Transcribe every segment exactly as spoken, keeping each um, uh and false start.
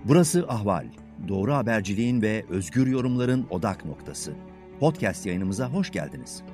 Burası Ahval. Doğru haberciliğin ve özgür yorumların odak noktası. Podcast yayınımıza hoş geldiniz.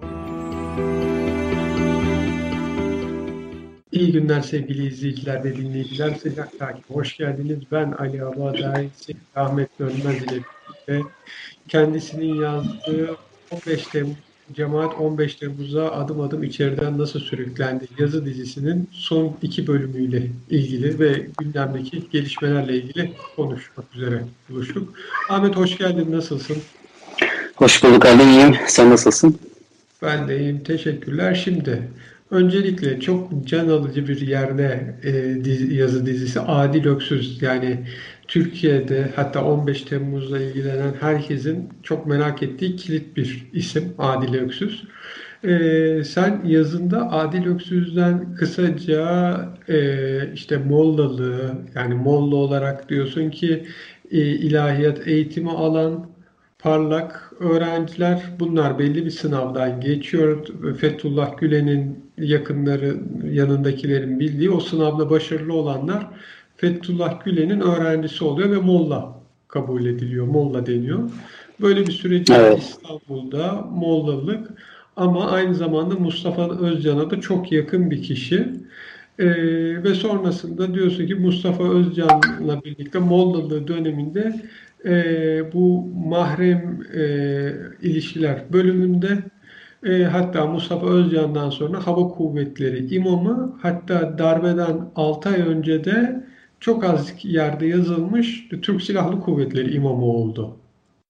İyi günler sevgili izleyiciler ve dinleyiciler. Sıcak takip hoş geldiniz. Ben Ali Abadağ, Ahmet Dönmez ile birlikte kendisinin yazdığı on beş Temmuz Cemaat on beş Temmuz'a adım adım içeriden nasıl sürüklendi yazı dizisinin son iki bölümüyle ilgili ve gündemdeki gelişmelerle ilgili konuşmak üzere buluştuk. Ahmet hoş geldin. Nasılsın? Hoş bulduk Ali, iyiyim. Sen nasılsın? Ben de iyiyim. Teşekkürler. Şimdi öncelikle çok can alıcı bir yerde e, dizi- yazı dizisi Adil Öksüz. Yani Türkiye'de hatta on beş Temmuz'la ilgilenen herkesin çok merak ettiği kilit bir isim Adil Öksüz. E, sen yazında Adil Öksüz'den kısaca e, işte Mollalığı yani Molla olarak diyorsun ki e, ilahiyat eğitimi alan parlak öğrenciler bunlar belli bir sınavdan geçiyor. Fethullah Gülen'in yakınları yanındakilerin bildiği o sınavda başarılı olanlar Fethullah Gülen'in öğrencisi oluyor ve Molla kabul ediliyor. Molla deniyor. Böyle bir süreci var Evet, İstanbul'da Mollalık ama aynı zamanda Mustafa Özcan'a da çok yakın bir kişi. Ee, ve sonrasında diyorsun ki Mustafa Özcan'la birlikte Mollalığı döneminde e, bu mahrem e, ilişkiler bölümünde e, hatta Mustafa Özcan'dan sonra Hava Kuvvetleri imamı hatta darbeden altı ay önce de çok az yerde yazılmış Türk Silahlı Kuvvetleri imamı oldu.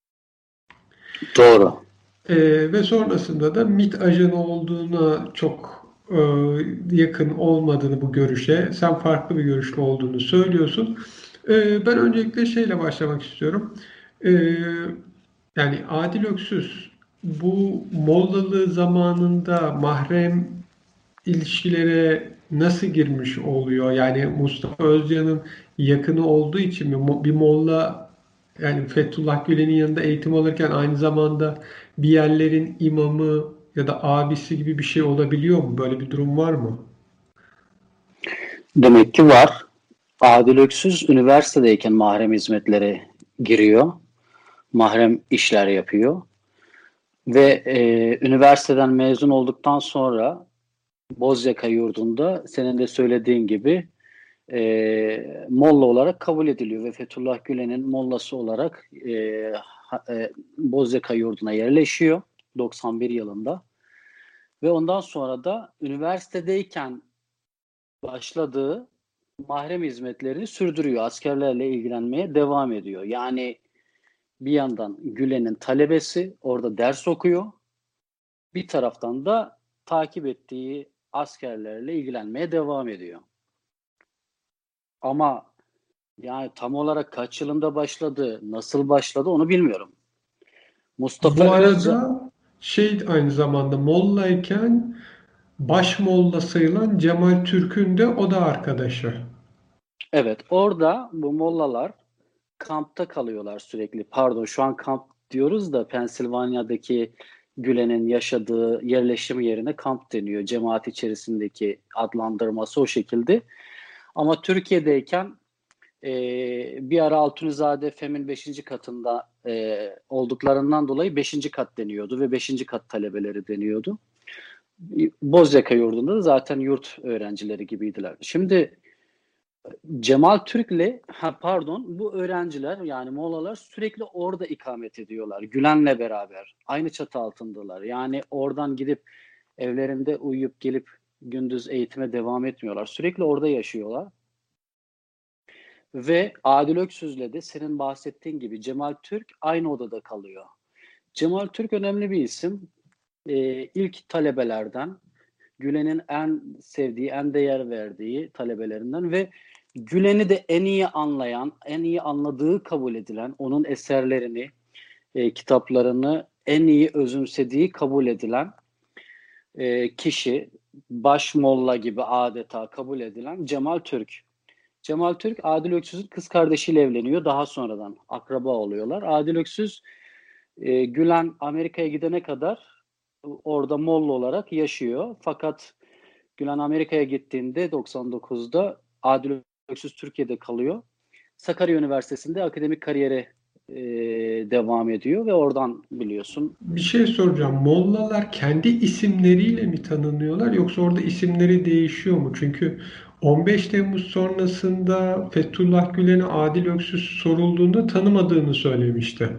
doğru. Ee, ve sonrasında da MİT ajanı olduğuna çok e, yakın olmadığını bu görüşe, sen farklı bir görüşte olduğunu söylüyorsun. Ee, ben öncelikle şeyle başlamak istiyorum. Ee, yani Adil Öksüz bu Mollalığı zamanında mahrem ilişkilere nasıl girmiş oluyor? Yani Mustafa Özcan'ın yakını olduğu için mi Mo- bir Molla yani Fethullah Gülen'in yanında eğitim alırken aynı zamanda bir yerlerin imamı ya da abisi gibi bir şey olabiliyor mu? Böyle bir durum var mı? Demek ki var. Adil Öksüz üniversitedeyken mahrem hizmetlere giriyor. Mahrem işler yapıyor. Ve e, üniversiteden mezun olduktan sonra Bozyaka yurdunda senin de söylediğin gibi e, Molla olarak kabul ediliyor ve Fethullah Gülen'in Mollası olarak e, ha- e, Bozyaka yurduna yerleşiyor doksan bir yılında. Ve ondan sonra da üniversitedeyken başladığı mahrem hizmetlerini sürdürüyor. Askerlerle ilgilenmeye devam ediyor. Yani bir yandan Gülen'in talebesi orada ders okuyor. Bir taraftan da takip ettiği askerlerle ilgilenmeye devam ediyor. Ama yani tam olarak kaç yılında başladı, nasıl başladı onu bilmiyorum. Mustafa Bu Özcan, arada şey aynı zamanda Molla'yken baş Molla sayılan Cemal Türk'ün de o da arkadaşı. evet orada bu mollalar kampta kalıyorlar sürekli. Pardon şu an kamp diyoruz da Pensilvanya'daki Gülen'in yaşadığı yerleşim yerine kamp deniyor. Cemaat içerisindeki adlandırması o şekilde. Ama Türkiye'deyken e, bir ara Altunizade Fem'in beşinci katında e, olduklarından dolayı beşinci kat deniyordu ve beşinci kat talebeleri deniyordu. Bozyaka yurdunda da zaten yurt öğrencileri gibiydiler. Şimdi Cemal Türk'le ha pardon bu öğrenciler yani Moğollar sürekli orada ikamet ediyorlar. Gülen'le beraber aynı çatı altındalar. Yani oradan gidip evlerinde uyuyup gelip gündüz eğitime devam etmiyorlar. Sürekli orada yaşıyorlar. Ve Adil Öksüz'le de senin bahsettiğin gibi Cemal Türk aynı odada kalıyor. Cemal Türk önemli bir isim. Ee, ilk talebelerden, Gülen'in en sevdiği, en değer verdiği talebelerinden ve Gülen'i de en iyi anlayan, en iyi anladığı kabul edilen, onun eserlerini, e, kitaplarını en iyi özümsediği kabul edilen e, kişi, baş molla gibi adeta kabul edilen Cemal Türk. Cemal Türk, Adil Öksüz'ün kız kardeşiyle evleniyor. Daha sonradan akraba oluyorlar. Adil Öksüz, e, Gülen Amerika'ya gidene kadar orada Molla olarak yaşıyor. Fakat Gülen Amerika'ya gittiğinde doksan dokuzda Adil Öksüz Türkiye'de kalıyor. Sakarya Üniversitesi'nde akademik kariyere e, devam ediyor ve oradan biliyorsun. Bir şey soracağım. Mollalar kendi isimleriyle mi tanınıyorlar yoksa orada isimleri değişiyor mu? Çünkü on beş Temmuz sonrasında Fethullah Gülen'e Adil Öksüz sorulduğunda tanımadığını söylemişti.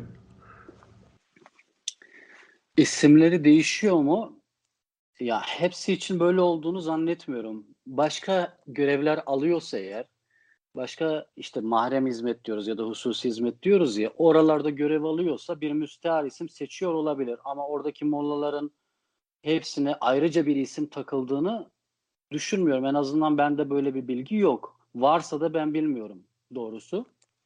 İsimleri değişiyor mu? Ya hepsi için böyle olduğunu zannetmiyorum. Başka görevler alıyorsa eğer, başka işte mahrem hizmet diyoruz ya da hususi hizmet diyoruz ya, oralarda görev alıyorsa bir müstehar isim seçiyor olabilir. Ama oradaki mollaların hepsine ayrıca bir isim takıldığını düşünmüyorum. En azından bende böyle bir bilgi yok. Varsa da ben bilmiyorum doğrusu.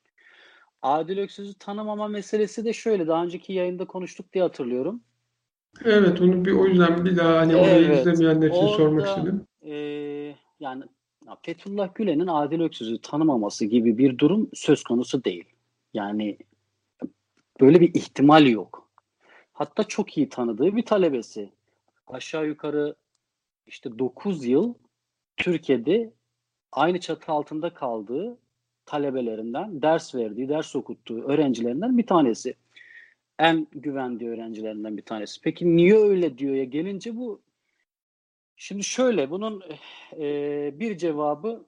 Adil Öksüz'ü tanımama meselesi de şöyle. Daha önceki yayında konuştuk diye hatırlıyorum. Evet, onu bir o yüzden bir daha hani orayı Evet, izlemeyenler için sormak orada istedim. e, yani Fethullah Gülen'in Adil Öksüz'ü tanımaması gibi bir durum söz konusu değil. Yani böyle bir ihtimal yok. Hatta çok iyi tanıdığı bir talebesi. Aşağı yukarı işte dokuz yıl Türkiye'de aynı çatı altında kaldığı talebelerinden, ders verdiği, ders okuttuğu öğrencilerinden bir tanesi. En güvendiği öğrencilerinden bir tanesi. Peki niye öyle diyor ya gelince bu, şimdi şöyle bunun e, bir cevabı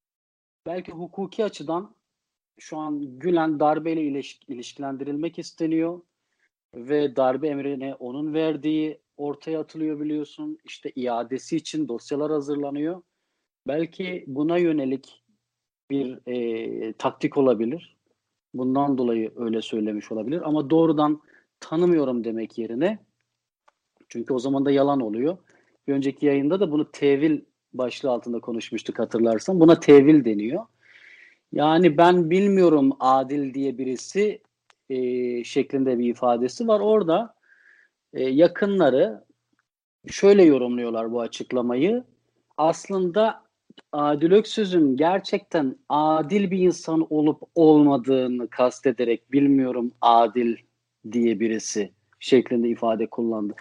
belki hukuki açıdan şu an Gülen darbeyle iliş, ilişkilendirilmek isteniyor ve darbe emrini onun verdiği ortaya atılıyor biliyorsun. İşte iadesi için dosyalar hazırlanıyor. Belki buna yönelik bir e, taktik olabilir. Bundan dolayı öyle söylemiş olabilir. Ama doğrudan tanımıyorum demek yerine, çünkü o zaman da yalan oluyor. Bir önceki yayında da bunu tevil başlığı altında konuşmuştuk hatırlarsan. Buna tevil deniyor. Yani ben bilmiyorum Adil diye birisi e, şeklinde bir ifadesi var. Orada e, yakınları şöyle yorumluyorlar bu açıklamayı. Aslında Adil Öksüz'ün gerçekten adil bir insan olup olmadığını kastederek bilmiyorum Adil diye birisi şeklinde ifade kullandı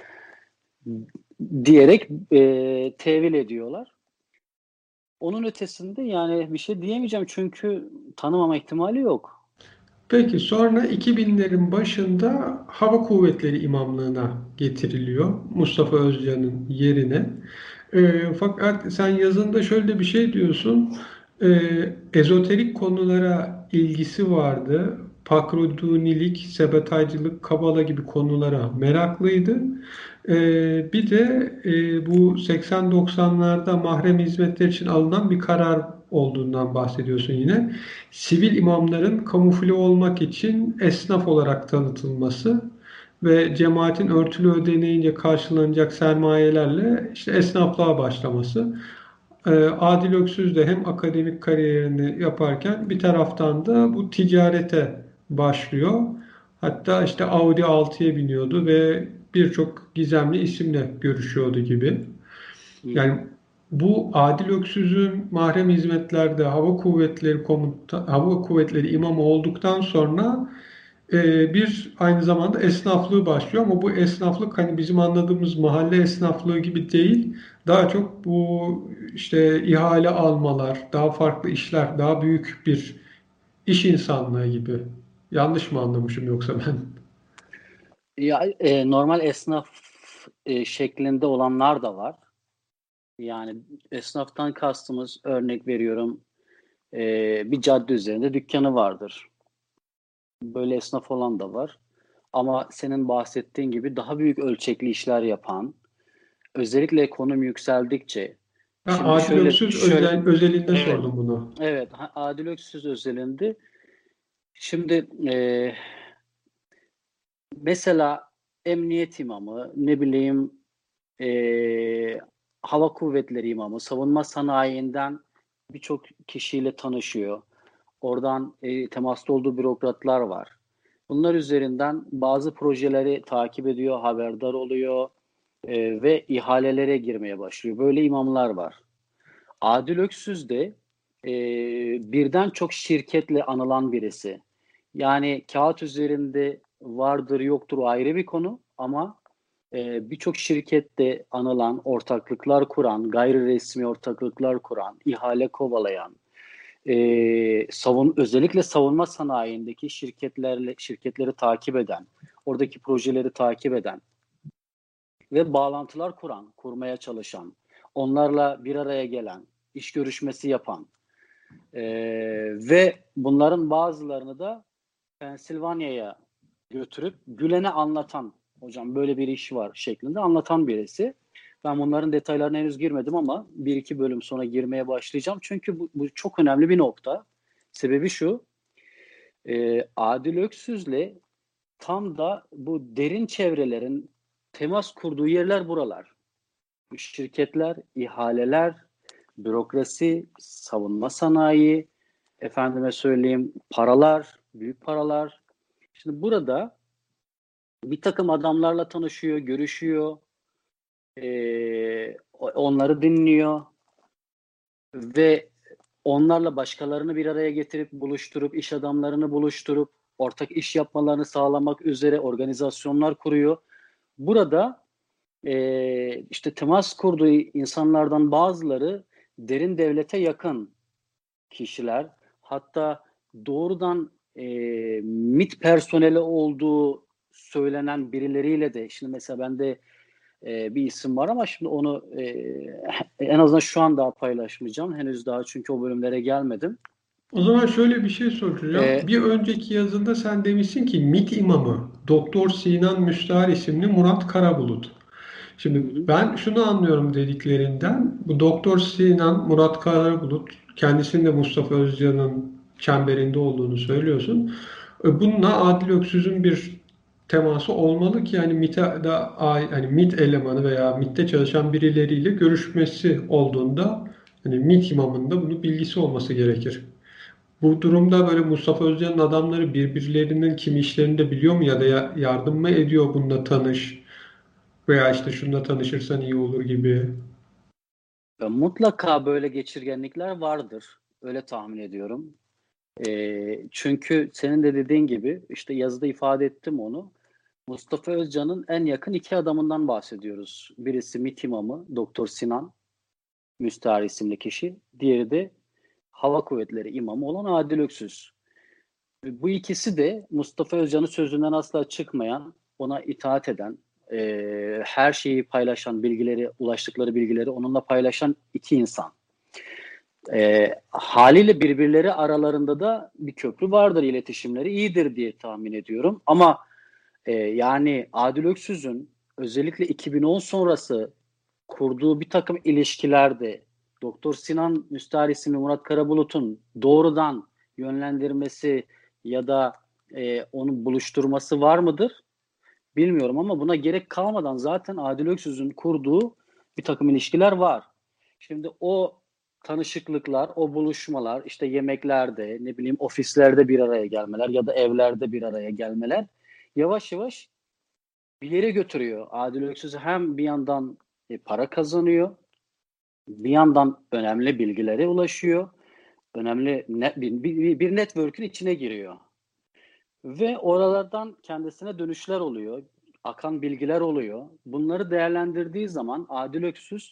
diyerek e, tevil ediyorlar. Onun ötesinde yani bir şey diyemeyeceğim çünkü tanımama ihtimali yok. Peki sonra iki binlerin başında Hava Kuvvetleri imamlığına getiriliyor Mustafa Özcan'ın yerine. E, fakat sen yazında şöyle bir şey diyorsun. E, ezoterik konulara ilgisi vardı. Pakrudunilik, sebetaycılık, kabala gibi konulara meraklıydı. E, bir de e, bu seksen doksanlarda mahrem hizmetler için alınan bir karar olduğundan bahsediyorsun yine. Sivil imamların kamufle olmak için esnaf olarak tanıtılması ve cemaatin örtülü ödeneğince karşılanacak sermayelerle işte esnaflığa başlaması. Ee, Adil Öksüz de hem akademik kariyerini yaparken bir taraftan da bu ticarete başlıyor. Hatta işte Audi altıya biniyordu ve birçok gizemli isimle görüşüyordu gibi. Hı Yani hı. bu Adil Öksüz'ün mahrem hizmetlerde Hava Kuvvetleri komuta, Hava Kuvvetleri imamı olduktan sonra e, bir aynı zamanda esnaflığı başlıyor ama bu esnaflık hani bizim anladığımız mahalle esnaflığı gibi değil. Daha çok bu işte ihale almalar, daha farklı işler, daha büyük bir iş insanlığı gibi. Yanlış mı anlamışım yoksa ben? Ya e, normal esnaf e, şeklinde olanlar da var. Yani esnaftan kastımız, örnek veriyorum, e, bir cadde üzerinde dükkanı vardır. Böyle esnaf olan da var. Ama senin bahsettiğin gibi daha büyük ölçekli işler yapan, özellikle ekonomi yükseldikçe, Ha, şimdi Adil şöyle Öksüz şöyle özel, özelinde evet sordum bunu. evet ha- Adil Öksüz özelinde. Şimdi e, mesela emniyet imamı, ne bileyim, e, hava kuvvetleri imamı, savunma sanayinden birçok kişiyle tanışıyor. Oradan e, temasta olduğu bürokratlar var. Bunlar üzerinden bazı projeleri takip ediyor, haberdar oluyor e, ve ihalelere girmeye başlıyor. Böyle imamlar var. Adil Öksüz de e, birden çok şirketle anılan birisi. Yani kağıt üzerinde vardır yoktur o ayrı bir konu ama e, birçok şirkette anılan, ortaklıklar kuran, gayri resmi ortaklıklar kuran, ihale kovalayan, e, savun özellikle savunma sanayindeki şirketlerle şirketleri takip eden, oradaki projeleri takip eden ve bağlantılar kuran, kurmaya çalışan, onlarla bir araya gelen, iş görüşmesi yapan e, ve bunların bazılarını da Pensilvanya'ya götürüp Gülen'e anlatan, hocam böyle bir iş var şeklinde anlatan birisi. Ben bunların detaylarına henüz girmedim ama bir iki bölüm sonra girmeye başlayacağım. Çünkü bu, bu çok önemli bir nokta. Sebebi şu, e, Adil Öksüz'le tam da bu derin çevrelerin temas kurduğu yerler buralar. Şirketler, ihaleler, bürokrasi, savunma sanayi, efendime söyleyeyim paralar, büyük paralar. Şimdi burada bir takım adamlarla tanışıyor, görüşüyor, e, onları dinliyor ve onlarla başkalarını bir araya getirip buluşturup, iş adamlarını buluşturup, ortak iş yapmalarını sağlamak üzere organizasyonlar kuruyor. Burada e, işte temas kurduğu insanlardan bazıları derin devlete yakın kişiler. Hatta doğrudan e, MİT personeli olduğu söylenen birileriyle de, şimdi mesela bende e, bir isim var ama şimdi onu e, en azından şu an daha paylaşmayacağım. Henüz daha çünkü o bölümlere gelmedim. O zaman şöyle bir şey soracağım. E, Bir önceki yazında sen demişsin ki MİT imamı Doktor Sinan Müstahar isimli Murat Karabulut. hı Şimdi hı. ben şunu anlıyorum dediklerinden. Bu Doktor Sinan Murat Karabulut kendisinin de Mustafa Özcan'ın çemberinde olduğunu söylüyorsun. E, Bununla Adil Öksüz'ün bir teması olmalı ki yani MİT'e da hani MİT elemanı veya MİT'te çalışan birileriyle görüşmesi olduğunda hani MİT imamının da bunu bilgisi olması gerekir. Bu durumda böyle Mustafa Özcan'ın adamları birbirlerinin kimi işlerini de biliyor mu ya da ya- yardım mı ediyor bununla tanış veya işte şununla tanışırsan iyi olur gibi. Mutlaka böyle geçirgenlikler vardır. Öyle tahmin ediyorum. E, çünkü senin de dediğin gibi işte yazıda ifade ettim onu. Mustafa Özcan'ın en yakın iki adamından bahsediyoruz. Birisi MİT imamı Doktor Sinan Müstahar isimli kişi. Diğeri de Hava Kuvvetleri imamı olan Adil Öksüz. Bu ikisi de Mustafa Özcan'ın sözünden asla çıkmayan, ona itaat eden, e, her şeyi paylaşan, bilgileri, ulaştıkları bilgileri onunla paylaşan iki insan. E, haliyle birbirleri aralarında da bir köprü vardır, iletişimleri iyidir diye tahmin ediyorum. Ama e, yani Adil Öksüz'ün özellikle iki bin on sonrası kurduğu bir takım ilişkilerde Doktor Sinan Müstahar isimli Murat Karabulut'un doğrudan yönlendirmesi ya da e, onu buluşturması var mıdır? Bilmiyorum ama buna gerek kalmadan zaten Adil Öksüz'ün kurduğu bir takım ilişkiler var. Şimdi o tanışıklıklar, o buluşmalar, işte yemeklerde, ne bileyim ofislerde bir araya gelmeler ya da evlerde bir araya gelmeler yavaş yavaş bir yere götürüyor. Adil Öksüz hem bir yandan e, para kazanıyor, bir yandan önemli bilgilere ulaşıyor, önemli net, bir, bir, bir network'ün içine giriyor. Ve oralardan kendisine dönüşler oluyor, akan bilgiler oluyor. Bunları değerlendirdiği zaman Adil Öksüz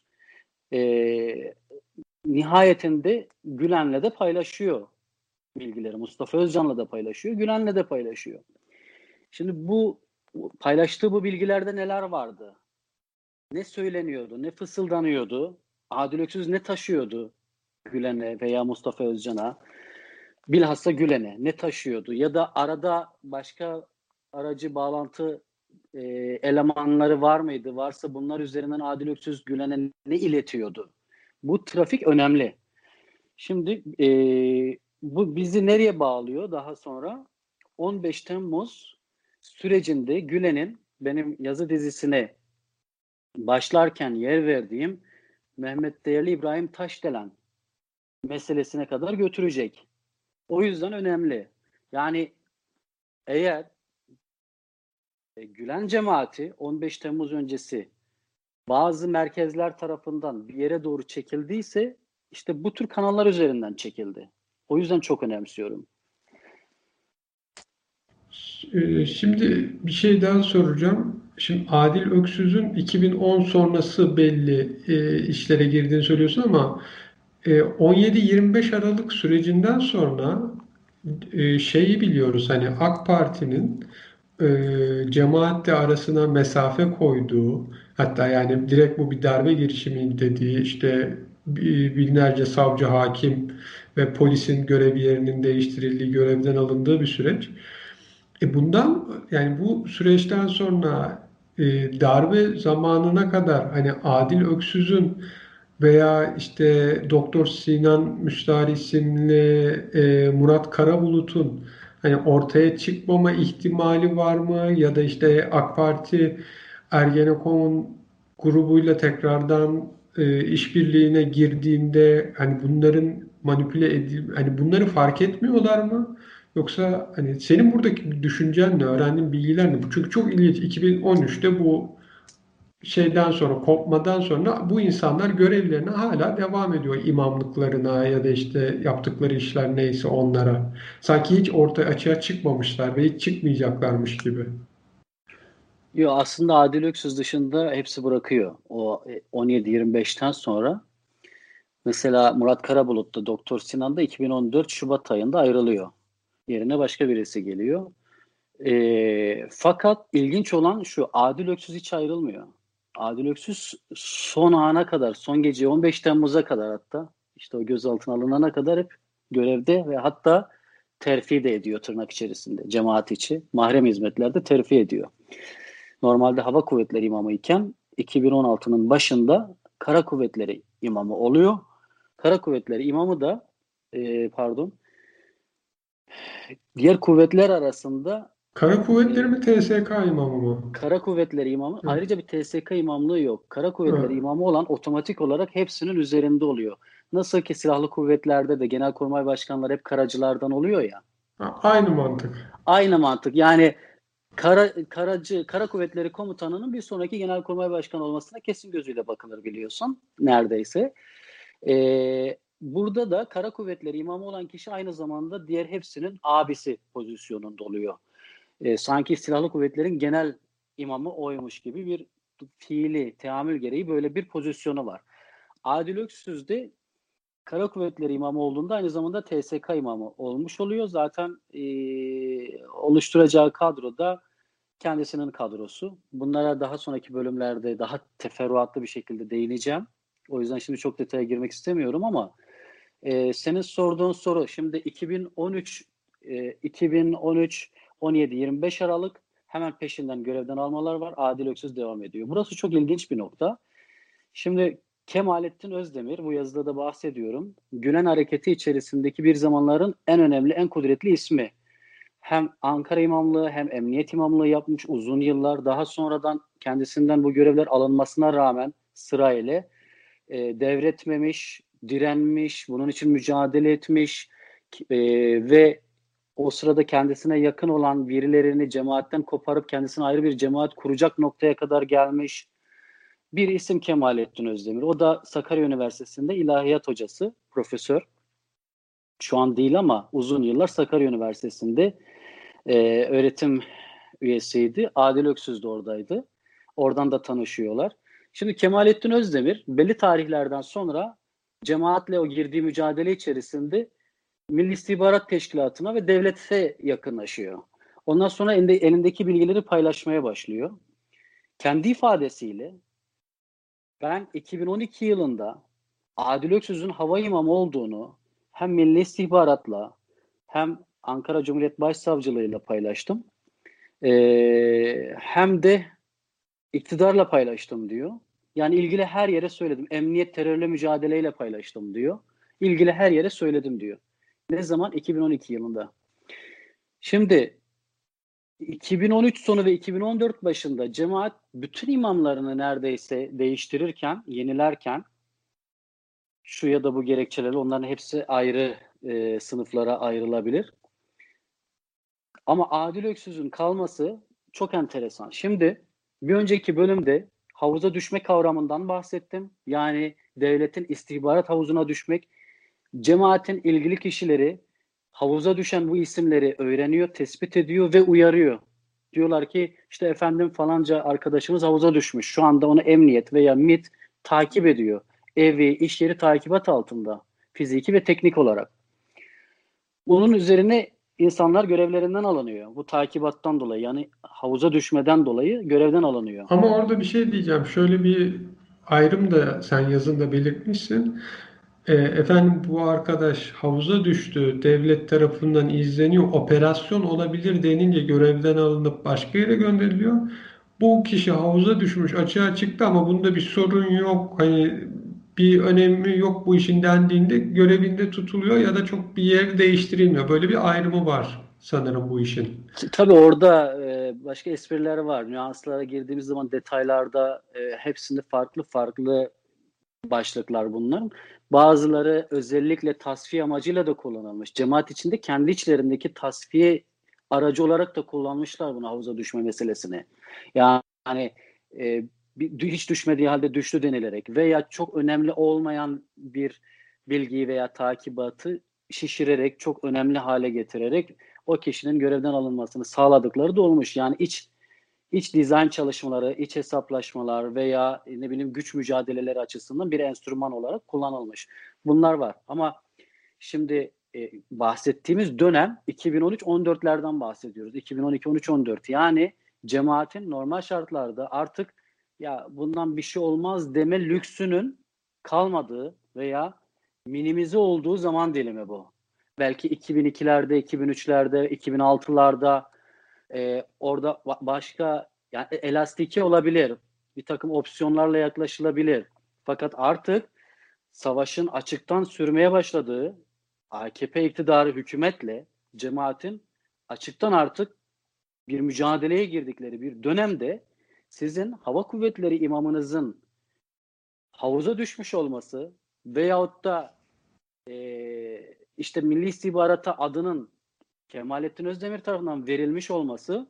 e, nihayetinde Gülen'le de paylaşıyor bilgileri. Mustafa Özcan'la da paylaşıyor, Gülen'le de paylaşıyor. Şimdi bu paylaştığı bu bilgilerde neler vardı? Ne söyleniyordu, ne fısıldanıyordu? Adil Öksüz ne taşıyordu Gülen'e veya Mustafa Özcan'a? Bilhassa Gülen'e ne taşıyordu? Ya da arada başka aracı bağlantı e, elemanları var mıydı? Varsa bunlar üzerinden Adil Öksüz Gülen'e ne iletiyordu? Bu trafik önemli. Şimdi e, bu bizi nereye bağlıyor daha sonra? on beş Temmuz sürecinde Gülen'in benim yazı dizisine başlarken yer verdiğim Mehmet Değerli İbrahim Taşdelen meselesine kadar götürecek. O yüzden önemli. Yani eğer e, Gülen cemaati on beş Temmuz öncesi bazı merkezler tarafından bir yere doğru çekildiyse işte bu tür kanallar üzerinden çekildi. O yüzden çok önemsiyorum. Ee, Şimdi bir şey daha soracağım. Şimdi Adil Öksüz'ün iki bin on sonrası belli e, işlere girdiğini söylüyorsun ama E, on yedi yirmi beş Aralık sürecinden sonra e, şeyi biliyoruz, hani AK Parti'nin e, cemaatle arasına mesafe koyduğu, hatta yani direkt bu bir darbe girişimi dediği, işte bi- binlerce savcı, hakim ve polisin görev yerinin değiştirildiği, görevden alındığı bir süreç. E bundan, yani bu süreçten sonra e, darbe zamanına kadar hani Adil Öksüz'ün veya işte Doktor Sinan Müstari isimli e, Murat Karabulut'un hani ortaya çıkmama ihtimali var mı? Ya da işte AK Parti Ergenekon'un grubuyla tekrardan e, işbirliğine girdiğinde hani bunların manipüle edil, hani bunları fark etmiyorlar mı? Yoksa hani senin buradaki düşüncen ne? Öğrendiğin bilgiler ne? Çünkü çok ilginç. iki bin on üçte bu şeyden sonra, kopmadan sonra bu insanlar görevlerine hala devam ediyor, imamlıklarına ya da işte yaptıkları işler neyse onlara. Sanki hiç ortaya açığa çıkmamışlar ve hiç çıkmayacaklarmış gibi. Yo, aslında Adil Öksüz dışında hepsi bırakıyor. O e, on yedi yirmi beşten sonra mesela Murat Karabulut da Doktor Sinan da iki bin on dört Şubat ayında ayrılıyor. Yerine başka birisi geliyor. E, fakat ilginç olan şu, Adil Öksüz hiç ayrılmıyor. Adil Öksüz son ana kadar, son gece on beş Temmuz'a kadar, hatta işte o gözaltına alınana kadar hep görevde ve hatta terfi de ediyor tırnak içerisinde. Cemaat içi mahrem hizmetlerde terfi ediyor. Normalde Hava Kuvvetleri imamı iken iki bin on altının başında Kara Kuvvetleri imamı oluyor. Kara Kuvvetleri imamı da e, pardon diğer kuvvetler arasında Kara Kuvvetleri e, mi, T S K imamı mı? Kara Kuvvetleri imamı, Hı. ayrıca bir T S K imamlığı yok. Kara Kuvvetleri Hı. imamı olan otomatik olarak hepsinin üzerinde oluyor. Nasıl ki silahlı kuvvetlerde de Genelkurmay Başkanları hep karacılardan oluyor ya. Aynı mantık. Aynı mantık. Yani Kara, Karacı, Kara Kuvvetleri Komutanı'nın bir sonraki Genelkurmay Başkanı olmasına kesin gözüyle bakılır, biliyorsun. Neredeyse. Ee, burada da Kara Kuvvetleri imamı olan kişi aynı zamanda diğer hepsinin abisi pozisyonunda oluyor. Ee, sanki Silahlı Kuvvetlerin genel imamı oymuş gibi bir fiili, teamül gereği böyle bir pozisyonu var. Adil Öksüz de Kara Kuvvetleri imamı olduğunda aynı zamanda T S K imamı olmuş oluyor. Zaten e, oluşturacağı kadroda kendisinin kadrosu. Bunlara daha sonraki bölümlerde daha teferruatlı bir şekilde değineceğim. O yüzden şimdi çok detaya girmek istemiyorum ama e, senin sorduğun soru şimdi iki bin on üç e, iki bin on üç on yedi yirmi beş Aralık hemen peşinden görevden almalar var. Adil Öksüz devam ediyor. Burası çok ilginç bir nokta. Şimdi Kemalettin Özdemir, bu yazıda da bahsediyorum, Gülen Hareketi içerisindeki bir zamanların en önemli, en kudretli ismi. Hem Ankara İmamlığı hem Emniyet İmamlığı yapmış uzun yıllar. Daha sonradan kendisinden bu görevler alınmasına rağmen sırayla e, devretmemiş, direnmiş, bunun için mücadele etmiş e, ve o sırada kendisine yakın olan birilerini cemaatten koparıp kendisine ayrı bir cemaat kuracak noktaya kadar gelmiş bir isim Kemalettin Özdemir. O da Sakarya Üniversitesi'nde ilahiyat hocası, profesör. Şu an değil ama uzun yıllar Sakarya Üniversitesi'nde e, öğretim üyesiydi. Adil Öksüz de oradaydı. Oradan da tanışıyorlar. Şimdi Kemalettin Özdemir belli tarihlerden sonra cemaatle o girdiği mücadele içerisinde Milli İstihbarat Teşkilatı'na ve devlete yakınlaşıyor. Ondan sonra elinde, elindeki bilgileri paylaşmaya başlıyor. Kendi ifadesiyle ben iki bin on iki yılında Adil Öksüz'ün hava imamı olduğunu hem Milli İstihbarat'la hem Ankara Cumhuriyet Başsavcılığı'yla paylaştım. Ee, hem de iktidarla paylaştım diyor. Yani ilgili her yere söyledim. Emniyet terörle mücadeleyle paylaştım diyor. İlgili her yere söyledim diyor. Ne zaman? iki bin on iki yılında. Şimdi iki bin on üç sonu ve iki bin on dört başında cemaat bütün imamlarını neredeyse değiştirirken, yenilerken şu ya da bu gerekçelerle onların hepsi ayrı e, sınıflara ayrılabilir. Ama Adil Öksüz'ün kalması çok enteresan. Şimdi bir önceki bölümde havuza düşme kavramından bahsettim. Yani devletin istihbarat havuzuna düşmek, cemaatin ilgili kişileri havuza düşen bu isimleri öğreniyor, tespit ediyor ve uyarıyor. Diyorlar ki işte efendim falanca arkadaşımız havuza düşmüş. Şu anda onu emniyet veya MİT takip ediyor. Evi, iş yeri takibat altında. Fiziki ve teknik olarak. Bunun üzerine insanlar görevlerinden alınıyor. Bu takibattan dolayı, yani havuza düşmeden dolayı görevden alınıyor. Ama orada bir şey diyeceğim. Şöyle bir ayrım da sen yazında belirtmişsin. E, efendim bu arkadaş havuza düştü, devlet tarafından izleniyor, operasyon olabilir denince görevden alınıp başka yere gönderiliyor. Bu kişi havuza düşmüş, açığa çıktı ama bunda bir sorun yok, hani bir önemi yok bu işin dendiğinde görevinde tutuluyor ya da çok bir yer değiştirilmiyor. Böyle bir ayrımı var sanırım bu işin. Tabii orada e, başka espriler var. Nüanslara girdiğimiz zaman detaylarda e, hepsinde farklı farklı başlıklar bunların. Bazıları özellikle tasfiye amacıyla da kullanılmış. Cemaat içinde kendi içlerindeki tasfiye aracı olarak da kullanmışlar bunu, havuza düşme meselesini. Yani e, bir, hiç düşmediği halde düştü denilerek veya çok önemli olmayan bir bilgiyi veya takibatı şişirerek, çok önemli hale getirerek o kişinin görevden alınmasını sağladıkları da olmuş. Yani iç iç dizayn çalışmaları, iç hesaplaşmalar veya ne bileyim güç mücadeleleri açısından bir enstrüman olarak kullanılmış. Bunlar var. Ama şimdi e, bahsettiğimiz dönem iki bin on üç on dörtlerden bahsediyoruz. iki bin on iki on üç on dört. Yani cemaatin normal şartlarda artık ya bundan bir şey olmaz deme lüksünün kalmadığı veya minimize olduğu zaman dilimi bu. Belki iki bin ikilerde, iki bin üçlerde, iki bin altılarda e, orada başka, yani elastike olabilir. Bir takım opsiyonlarla yaklaşılabilir. Fakat artık savaşın açıktan sürmeye başladığı A K P iktidarı hükümetle cemaatin açıktan artık bir mücadeleye girdikleri bir dönemde sizin hava kuvvetleri imamınızın havuza düşmüş olması veyahut da e, işte Milli İstihbarat'a adının Kemalettin Özdemir tarafından verilmiş olması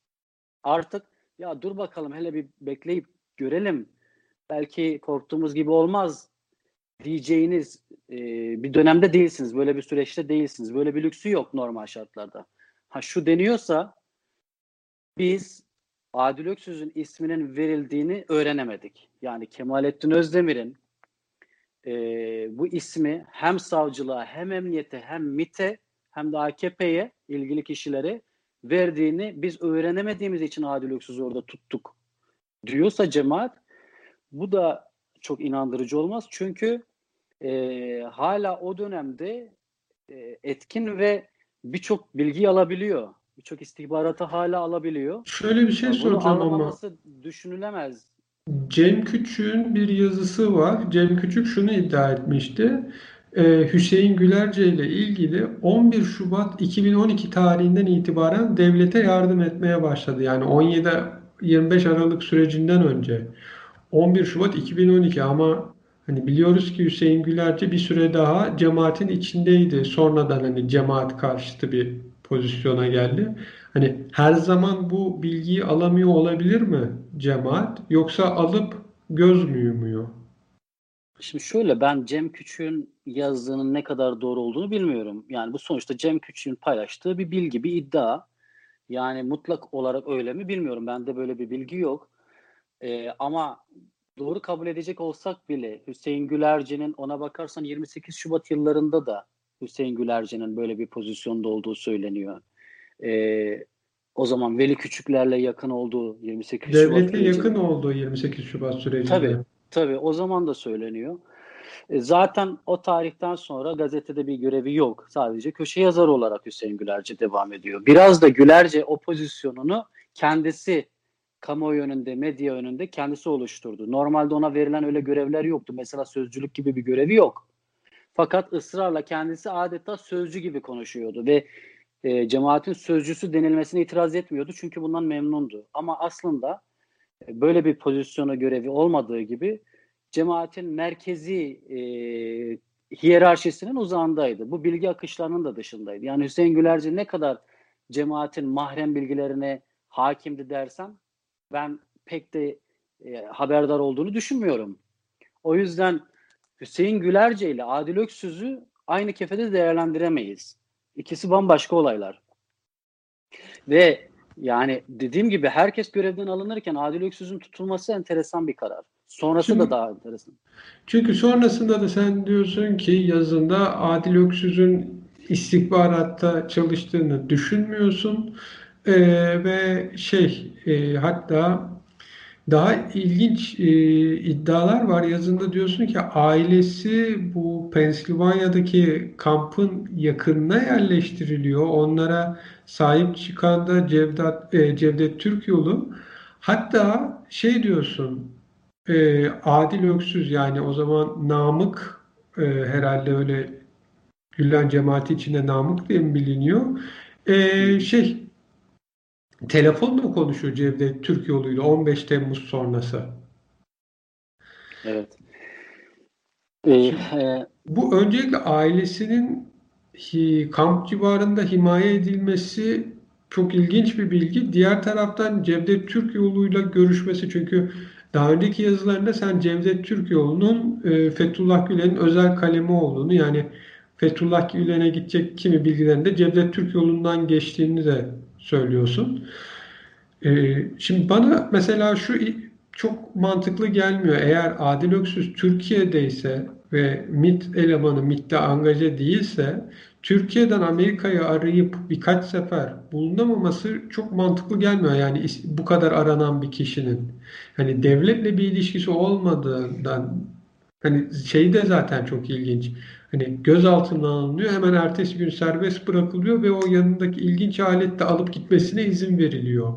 artık ya dur bakalım hele bir bekleyip görelim, belki korktuğumuz gibi olmaz diyeceğiniz e, bir dönemde değilsiniz. Böyle bir süreçte değilsiniz. Böyle bir lüksü yok normal şartlarda. Ha şu deniyorsa biz Adil Öksüz'ün isminin verildiğini öğrenemedik. Yani Kemalettin Özdemir'in e, bu ismi hem savcılığa hem emniyete hem MİT'e hem de A K P'ye, ilgili kişilere verdiğini biz öğrenemediğimiz için Adil Öksüz'ü orada tuttuk diyorsa cemaat, bu da çok inandırıcı olmaz. Çünkü e, hala o dönemde e, etkin ve birçok bilgi alabiliyor. Birçok istihbaratı hala alabiliyor. Şöyle bir şey Bunu soracağım ama alamaması düşünülemez. Cem Küçük'ün bir yazısı var. Cem Küçük şunu iddia etmişti. Ee, Hüseyin Gülerce ile ilgili on bir Şubat iki bin on iki tarihinden itibaren devlete yardım etmeye başladı. Yani on yedi yirmi beş Aralık sürecinden önce. on bir Şubat iki bin on iki ama hani biliyoruz ki Hüseyin Gülerce bir süre daha cemaatin içindeydi. Sonradan hani cemaat karşıtı bir pozisyona geldi. Hani her zaman bu bilgiyi alamıyor olabilir mi cemaat? Yoksa alıp göz mü yumuyor? Şimdi şöyle, ben Cem Küçük'ün yazdığının ne kadar doğru olduğunu bilmiyorum. Yani bu sonuçta Cem Küçük'ün paylaştığı bir bilgi, bir iddia. Yani mutlak olarak öyle mi bilmiyorum. Bende böyle bir bilgi yok. Ee, ama doğru kabul edecek olsak bile Hüseyin Gülerce'nin, ona bakarsan yirmi sekiz Şubat yıllarında da Hüseyin Gülerce'nin böyle bir pozisyonda olduğu söyleniyor. Ee, O zaman Veli Küçüklerle yakın olduğu yirmi sekiz Şubat Devlete yakın sürecinde. olduğu yirmi sekiz Şubat Tabii, sürecinde. tabii o zaman da söyleniyor. E, zaten o tarihten sonra gazetede bir görevi yok. Sadece köşe yazarı olarak Hüseyin Gülerce devam ediyor. Biraz da Gülerce o pozisyonunu kendisi kamuoyu önünde, medya önünde kendisi oluşturdu. Normalde ona verilen öyle görevler yoktu. Mesela sözcülük gibi bir görevi yok. Fakat ısrarla kendisi adeta sözcü gibi konuşuyordu ve e, cemaatin sözcüsü denilmesine itiraz etmiyordu. Çünkü bundan memnundu. Ama aslında e, böyle bir pozisyona görevi olmadığı gibi cemaatin merkezi e, hiyerarşisinin uzağındaydı. Bu bilgi akışlarının da dışındaydı. Yani Hüseyin Gülerci ne kadar cemaatin mahrem bilgilerine hakimdi dersen, ben pek de e, haberdar olduğunu düşünmüyorum. O yüzden Hüseyin Gülerce ile Adil Öksüz'ü aynı kefede değerlendiremeyiz. İkisi bambaşka olaylar. Ve yani dediğim gibi herkes görevden alınırken Adil Öksüz'ün tutulması enteresan bir karar. Sonrası da Şimdi daha enteresan. çünkü sonrasında da sen diyorsun ki yazında Adil Öksüz'ün istihbaratta çalıştığını düşünmüyorsun. Ee, ve şey e, hatta daha ilginç e, iddialar var. Yazında diyorsun ki ailesi bu Pensilvanya'daki kampın yakınına yerleştiriliyor. Onlara sahip çıkan da Cevdet, e, Cevdet Türkyolu. Hatta şey diyorsun, e, Adil Öksüz, yani o zaman Namık, e, herhalde öyle Gülen cemaati içinde Namık diye mi biliniyor? Hı E, hı. şey telefonla konuşuyor Cevdet Türkyolu'yla on beş Temmuz sonrası. Evet. Ee, Şimdi e, bu öncelikle ailesinin hi- kamp civarında himaye edilmesi çok ilginç bir bilgi. Diğer taraftan Cevdet Türkoğlu'yla görüşmesi, çünkü daha önceki yazılarında sen Cevdet Türkoğlu'nun e, Fethullah Gülen'in özel kalemi olduğunu, yani Fethullah Gülen'e gidecek kimi bilgilerinde Cevdet Türkoğlu'ndan geçtiğini de söylüyorsun. Ee, şimdi bana mesela şu çok mantıklı gelmiyor. Eğer Adil Öksüz Türkiye'deyse ve MİT elemanı MİT'te angaje değilse, Türkiye'den Amerika'yı arayıp birkaç sefer bulunamaması çok mantıklı gelmiyor. Yani is- bu kadar aranan bir kişinin. Hani devletle bir ilişkisi olmadığından, hani şey de zaten çok ilginç. Hani gözaltına alınıyor, hemen ertesi gün serbest bırakılıyor ve o yanındaki ilginç aletle alıp gitmesine izin veriliyor.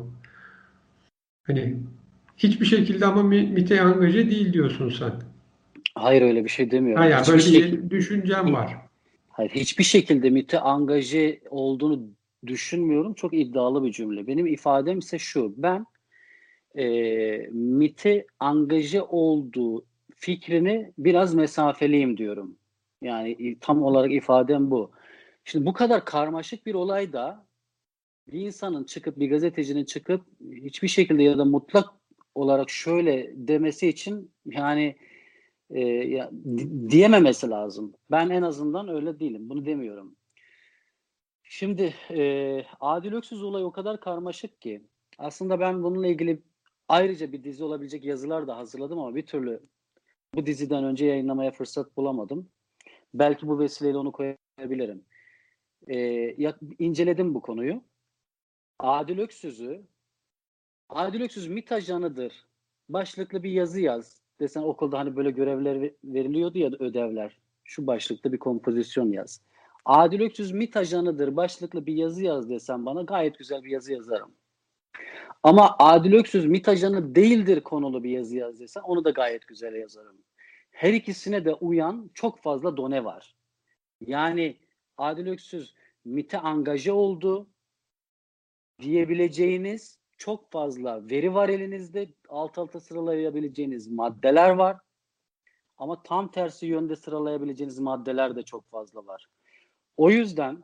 Hani hiçbir şekilde ama mi- MİT'e angaje değil diyorsun sen. hayır, öyle bir şey Ha, demiyorum. yani Hiçbir böyle şekil bir düşüncem hi- var. hayır, hiçbir şekilde MİT'e angaje olduğunu düşünmüyorum. Çok iddialı bir cümle. Benim ifadem ise şu. Ben e, MİT'e angaje olduğu fikrini biraz mesafeliyim diyorum. Yani i- tam olarak ifadem bu. Şimdi bu kadar karmaşık bir olayda bir insanın çıkıp, bir gazetecinin çıkıp hiçbir şekilde ya da mutlak olarak şöyle demesi için yani e, ya, di- diyememesi lazım. Ben en azından öyle değilim. Bunu demiyorum. Şimdi e, Adil Öksüz olayı o kadar karmaşık ki aslında ben bununla ilgili ayrıca bir dizi olabilecek yazılar da hazırladım ama bir türlü bu diziden önce yayınlamaya fırsat bulamadım. Belki bu vesileyle onu koyabilirim. E, ya, inceledim bu konuyu. Adil Öksüz'ü Adil Öksüz MİT ajanıdır başlıklı bir yazı yaz desen, okulda hani böyle görevler veriliyordu ya, ödevler. Şu başlıkta bir kompozisyon yaz. Adil Öksüz MİT ajanıdır başlıklı bir yazı yaz desen bana, gayet güzel bir yazı yazarım. Ama Adil Öksüz MİT ajanı değildir konulu bir yazı yaz desen, onu da gayet güzel yazarım. Her ikisine de uyan çok fazla done var. Yani Adil Öksüz MİT'e angaje oldu diyebileceğiniz çok fazla veri var elinizde. Alt alta sıralayabileceğiniz maddeler var. Ama tam tersi yönde sıralayabileceğiniz maddeler de çok fazla var. O yüzden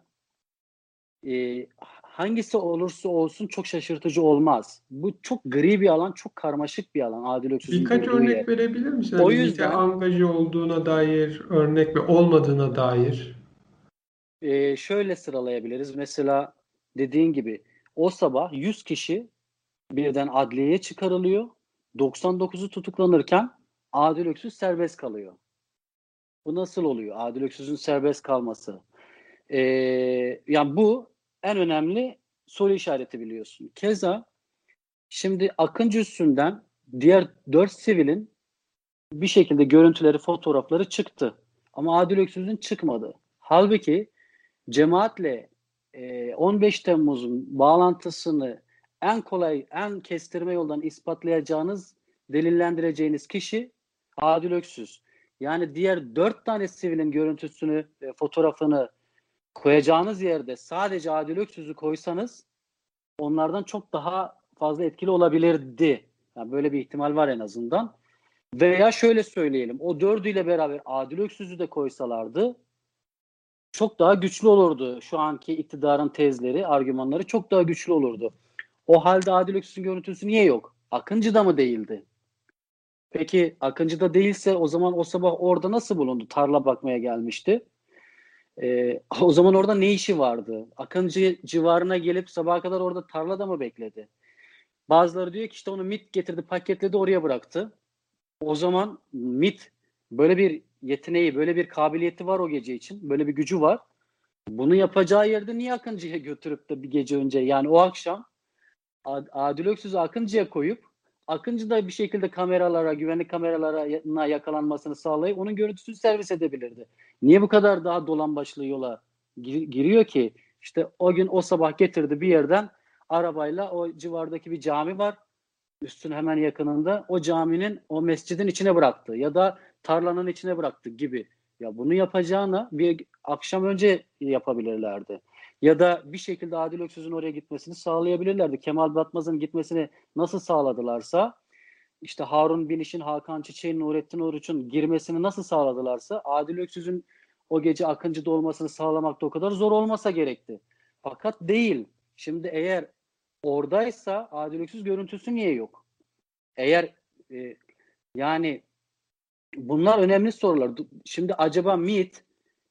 e, hangisi olursa olsun çok şaşırtıcı olmaz. Bu çok gri bir alan, çok karmaşık bir alan Adil Öksüz'ün Birkaç durduğu örnek yer. verebilir misin? O Hani MİT'e yüzden angaje olduğuna dair örnek ve olmadığına dair. e, şöyle sıralayabiliriz. Mesela dediğin gibi o sabah yüz kişi birden adliyeye çıkarılıyor. doksan dokuzu tutuklanırken Adil Öksüz serbest kalıyor. Bu nasıl oluyor? Adil Öksüz'ün serbest kalması. Ee, yani bu en önemli soru işareti, biliyorsun. Keza şimdi Akıncı üstünden diğer dört sivilin bir şekilde görüntüleri, fotoğrafları çıktı. Ama Adil Öksüz'ün çıkmadı. Halbuki cemaatle e, on beş Temmuz'un bağlantısını en kolay, en kestirme yoldan ispatlayacağınız, delillendireceğiniz kişi Adil Öksüz. Yani diğer dört tane sivilin görüntüsünü ve fotoğrafını koyacağınız yerde sadece Adil Öksüz'ü koysanız onlardan çok daha fazla etkili olabilirdi. Yani böyle bir ihtimal var en azından. Veya şöyle söyleyelim, o dördüyle beraber Adil Öksüz'ü de koysalardı çok daha güçlü olurdu. Şu anki iktidarın tezleri, argümanları çok daha güçlü olurdu. O halde Adil Öksüz'ün görüntüsü niye yok? Akıncı'da mı değildi? Peki Akıncı'da değilse o zaman o sabah orada nasıl bulundu? Tarla bakmaya gelmişti. Ee, o zaman orada ne işi vardı? Akıncı civarına gelip sabaha kadar orada tarlada mı bekledi? Bazıları diyor ki işte onu MİT getirdi, paketledi, oraya bıraktı. O zaman MİT böyle bir yeteneği, böyle bir kabiliyeti var o gece için. Böyle bir gücü var. Bunu yapacağı yerde niye Akıncı'ya götürüp de bir gece önce, yani o akşam Adil Öksüz'ü Akıncı'ya koyup Akıncı da bir şekilde kameralara, güvenlik kameralarına yakalanmasını sağlayıp onun görüntüsünü servis edebilirdi. Niye bu kadar daha dolan başlı yola gir- giriyor ki? İşte o gün o sabah getirdi bir yerden arabayla, o civardaki bir cami var. Üstün hemen yakınında, o caminin, o mescidin içine bıraktı ya da tarlanın içine bıraktı gibi. Ya bunu yapacağına bir akşam önce yapabilirlerdi. Ya da bir şekilde Adil Öksüz'ün oraya gitmesini sağlayabilirlerdi. Kemal Batmaz'ın gitmesini nasıl sağladılarsa, işte Harun Biliş'in, Hakan Çiçek'in, Nurettin Oruç'un girmesini nasıl sağladılarsa Adil Öksüz'ün o gece Akıncı'da olmasını sağlamak da o kadar zor olmasa gerekti. Fakat değil. Şimdi eğer oradaysa Adil Öksüz görüntüsü niye yok? Eğer e, yani bunlar önemli sorular. Şimdi acaba MİT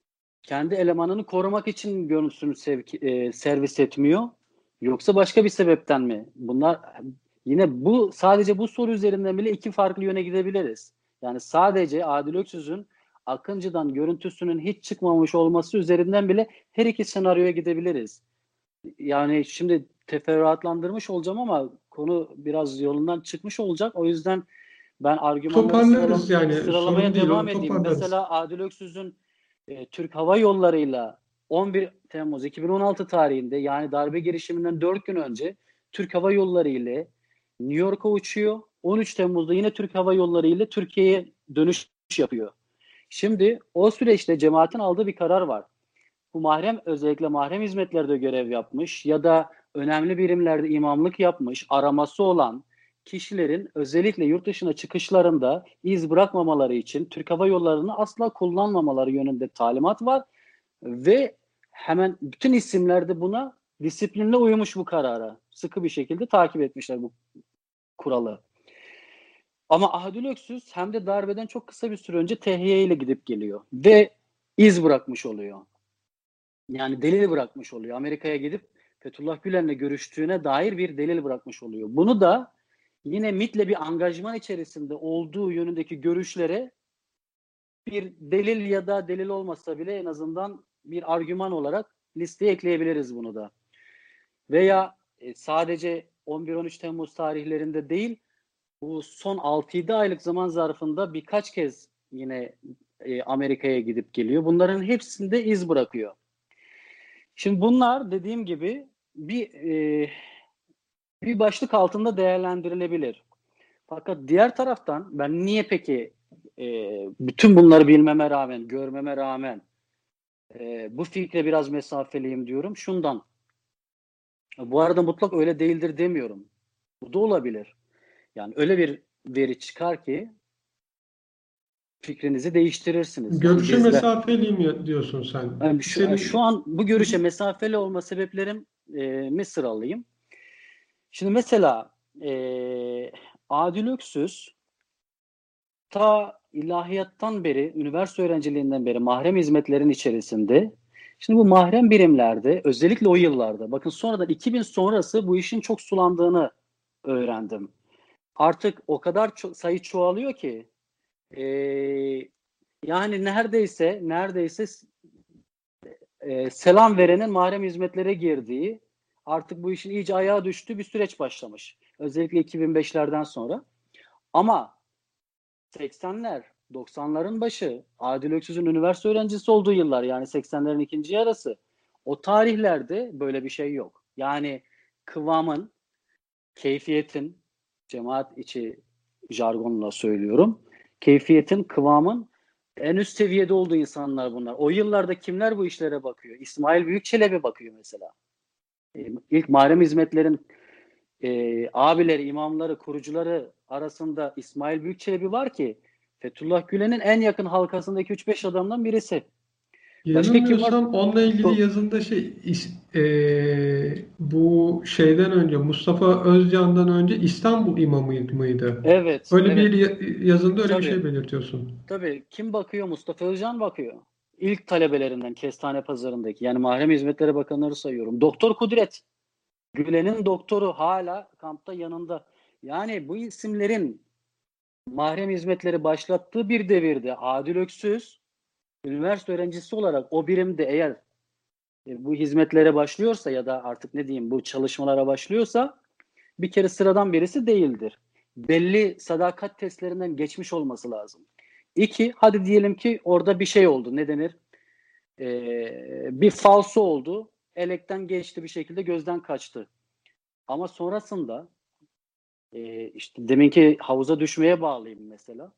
kendi elemanını korumak için görüntüsünü sevki, e, servis etmiyor? Yoksa başka bir sebepten mi? Bunlar yine bu sadece bu soru üzerinden bile iki farklı yöne gidebiliriz. Yani sadece Adil Öksüz'ün Akıncı'dan görüntüsünün hiç çıkmamış olması üzerinden bile her iki senaryoya gidebiliriz. Yani şimdi teferruatlandırmış olacağım ama konu biraz yolundan çıkmış olacak. O yüzden ben argümanları Toparlarız sıralam yani, sorun sıralamaya değil, devam o edeyim. toparlarız. Mesela Adil Öksüz'ün e, Türk Hava Yolları'yla on bir Temmuz iki bin on altı tarihinde, yani darbe girişiminden dört gün önce Türk Hava Yolları ile New York'a uçuyor. on üç Temmuz'da yine Türk Hava Yolları ile Türkiye'ye dönüş yapıyor. Şimdi o süreçte cemaatin aldığı bir karar var. Bu mahrem, özellikle mahrem hizmetlerde görev yapmış ya da önemli birimlerde imamlık yapmış, araması olan kişilerin özellikle yurt dışına çıkışlarında iz bırakmamaları için Türk Hava Yolları'nı asla kullanmamaları yönünde talimat var ve hemen bütün isimlerde buna disiplinle uymuş, bu karara. Sıkı bir şekilde takip etmişler bu kuralı. Ama Adil Öksüz hem de darbeden çok kısa bir süre önce T H Y ile gidip geliyor ve iz bırakmış oluyor. Yani delil bırakmış oluyor. Amerika'ya gidip Fethullah Gülen'le görüştüğüne dair bir delil bırakmış oluyor. Bunu da yine MİT'le bir angajman içerisinde olduğu yönündeki görüşlere bir delil ya da delil olmasa bile en azından bir argüman olarak listeye ekleyebiliriz bunu da. Veya e, sadece on bir on üç Temmuz tarihlerinde değil, bu son altı yedi aylık zaman zarfında birkaç kez yine e, Amerika'ya gidip geliyor. Bunların hepsinde iz bırakıyor. Şimdi bunlar dediğim gibi bir e, bir başlık altında değerlendirilebilir. Fakat diğer taraftan ben niye peki e, bütün bunları bilmeme rağmen, görmeme rağmen e, bu fikre biraz mesafeliyim diyorum? Şundan. Bu arada mutlak öyle değildir demiyorum. Bu da olabilir. Yani öyle bir veri çıkar ki fikrinizi değiştirirsiniz. Yani Görüşe bizler, mesafeliyim diyorsun sen. yani şu, şu Senin an bu görüşe mesafeli olma sebeplerim e, mi sıralayayım? Şimdi mesela e, Adil Öksüz ta ilahiyattan beri, üniversite öğrenciliğinden beri mahrem hizmetlerin içerisinde. Şimdi bu mahrem birimlerde, özellikle o yıllarda, bakın sonradan iki bin sonrası bu işin çok sulandığını öğrendim. Artık o kadar ço- sayı çoğalıyor ki e, yani neredeyse neredeyse e, selam verenin mahrem hizmetlere girdiği, artık bu işin iyice ayağa düştüğü bir süreç başlamış. Özellikle iki bin beşlerden sonra. Ama seksenler, doksanların başı, Adil Öksüz'ün üniversite öğrencisi olduğu yıllar, yani seksenlerin ikinci yarısı. O tarihlerde böyle bir şey yok. Yani kıvamın, keyfiyetin, cemaat içi jargonla söylüyorum, keyfiyetin, kıvamın en üst seviyede olduğu insanlar bunlar. O yıllarda kimler bu işlere bakıyor? İsmail Büyükçelebi bakıyor mesela. İlk mahrem hizmetlerin e, abileri, imamları, kurucuları arasında İsmail Büyükçelebi var ki Fethullah Gülen'in en yakın halkasındaki üç beş adamdan birisi. Başka kim var? yanılmıyorsam onunla ilgili Do- yazında şey is- eee, bu şeyden önce, Mustafa Özcan'dan önce İstanbul imamı mıydı? Evet, Öyle evet. bir ya- yazında öyle bir Tabii, şey belirtiyorsun. tabii. Kim bakıyor? Mustafa Özcan bakıyor. İlk talebelerinden Kestane Pazarı'ndaki, yani Mahrem Hizmetleri Bakanları sayıyorum. Doktor Kudret. Gülen'in doktoru hala kampta yanında. Yani bu isimlerin mahrem hizmetleri başlattığı bir devirde Adil Öksüz üniversite öğrencisi olarak o birimde eğer e, bu hizmetlere başlıyorsa ya da artık ne diyeyim bu çalışmalara başlıyorsa bir kere sıradan birisi değildir. Belli sadakat testlerinden geçmiş olması lazım. İki, hadi diyelim ki orada bir şey oldu. Ne denir? Ee, bir falso oldu. Elekten geçti bir şekilde gözden kaçtı. Ama sonrasında e, işte deminki havuza düşmeye bağlayayım mesela.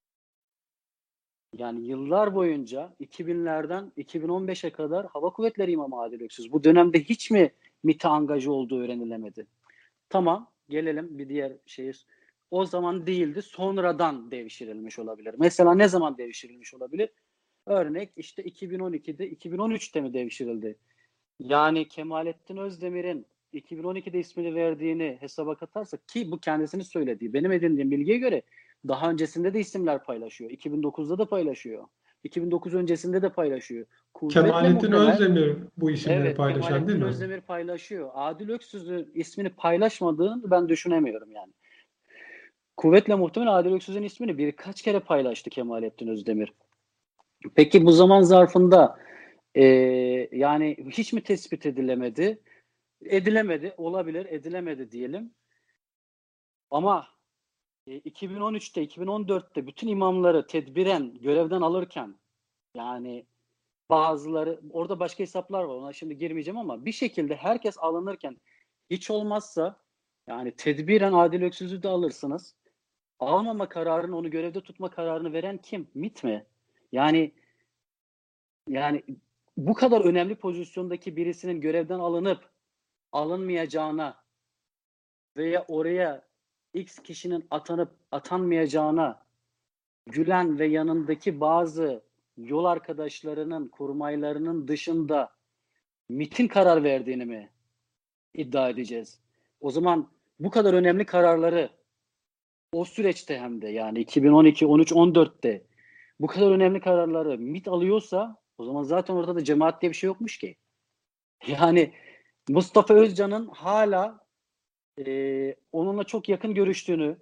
Yani yıllar boyunca iki binlerden iki bin on beşe kadar Hava Kuvvetleri İmamı Adil Öksüz. Bu dönemde hiç mi MİT'e angajı olduğu öğrenilemedi? Tamam, gelelim bir diğer şeye. O zaman değildi, sonradan devşirilmiş olabilir. Mesela ne zaman devşirilmiş olabilir? Örnek işte iki bin on ikide, iki bin on üçte mi devşirildi? Yani Kemalettin Özdemir'in iki bin on ikide ismini verdiğini hesaba katarsak, ki bu kendisini söylediği, benim edindiğim bilgiye göre daha öncesinde de isimler paylaşıyor. iki bin dokuzda da paylaşıyor. iki bin dokuz öncesinde de paylaşıyor. Kuvvetle Kemalettin muhtemel. Özdemir bu isimleri Evet, paylaşan değil Kemalettin mi? Özdemir paylaşıyor. Adil Öksüz'ün ismini paylaşmadığını ben düşünemiyorum yani. Kuvvetle muhtemel Adil Öksüz'ün ismini birkaç kere paylaştı Kemalettin Özdemir. Peki bu zaman zarfında e, yani hiç mi tespit edilemedi? Edilemedi, olabilir, edilemedi diyelim. Ama e, iki bin on üçte, iki bin on dörtte bütün imamları tedbiren görevden alırken, yani bazıları, orada başka hesaplar var, ona şimdi girmeyeceğim, ama bir şekilde herkes alınırken hiç olmazsa yani tedbiren Adil Öksüz'ü de alırsınız. Almama kararını, onu görevde tutma kararını veren kim? MİT mi? Yani yani bu kadar önemli pozisyondaki birisinin görevden alınıp alınmayacağına veya oraya X kişinin atanıp atanmayacağına Gülen ve yanındaki bazı yol arkadaşlarının, kurmaylarının dışında MİT'in karar verdiğini mi iddia edeceğiz? O zaman bu kadar önemli kararları o süreçte, hem de yani iki bin on iki, on üç, on dörtte bu kadar önemli kararları MİT alıyorsa o zaman zaten orada da cemaat diye bir şey yokmuş ki. Yani Mustafa Özcan'ın hala e, onunla çok yakın görüştüğünü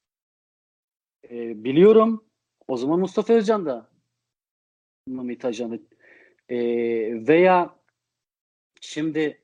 e, biliyorum. O zaman Mustafa Özcan da MİT ajanı. E, veya şimdi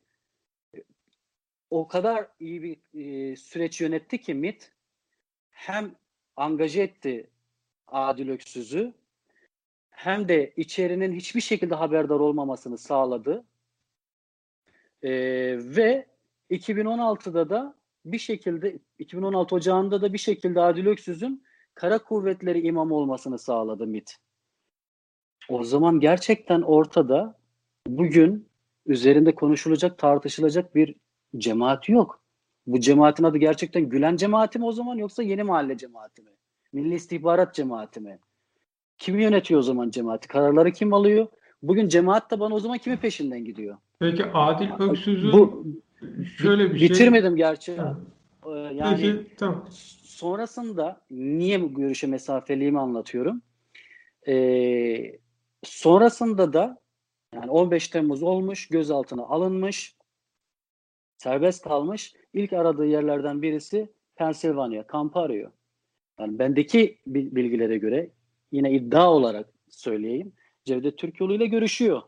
o kadar iyi bir e, süreç yönetti ki MİT, hem angaje etti Adil Öksüz'ü hem de içerinin hiçbir şekilde haberdar olmamasını sağladı. Ee, ve iki bin on altıda da bir şekilde, iki bin on altı Ocağı'nda da bir şekilde Adil Öksüz'ün Kara Kuvvetleri imamı olmasını sağladı MİT. O zaman gerçekten ortada bugün üzerinde konuşulacak, tartışılacak bir cemaat yok. Bu cemaatin adı gerçekten Gülen cemaati mi o zaman, yoksa Yeni Mahalle cemaati mi? Milli İstihbarat cemaati mi? Kim yönetiyor o zaman cemaati? Kararları kim alıyor? Bugün cemaat de bana o zaman kimin peşinden gidiyor? Peki Adil Bu Öksüz'ün şöyle bir şey. bitirmedim gerçi. Ha, Ee, Yani peki tamam. sonrasında niye bu görüşe mesafeliyimi anlatıyorum. Ee, sonrasında da yani on beş Temmuz olmuş, gözaltına alınmış, serbest kalmış. İlk aradığı yerlerden birisi Pensilvanya, kampı arıyor. Yani bendeki bilgilere göre, yine iddia olarak söyleyeyim, Cevdet Türkoğlu ile görüşüyor.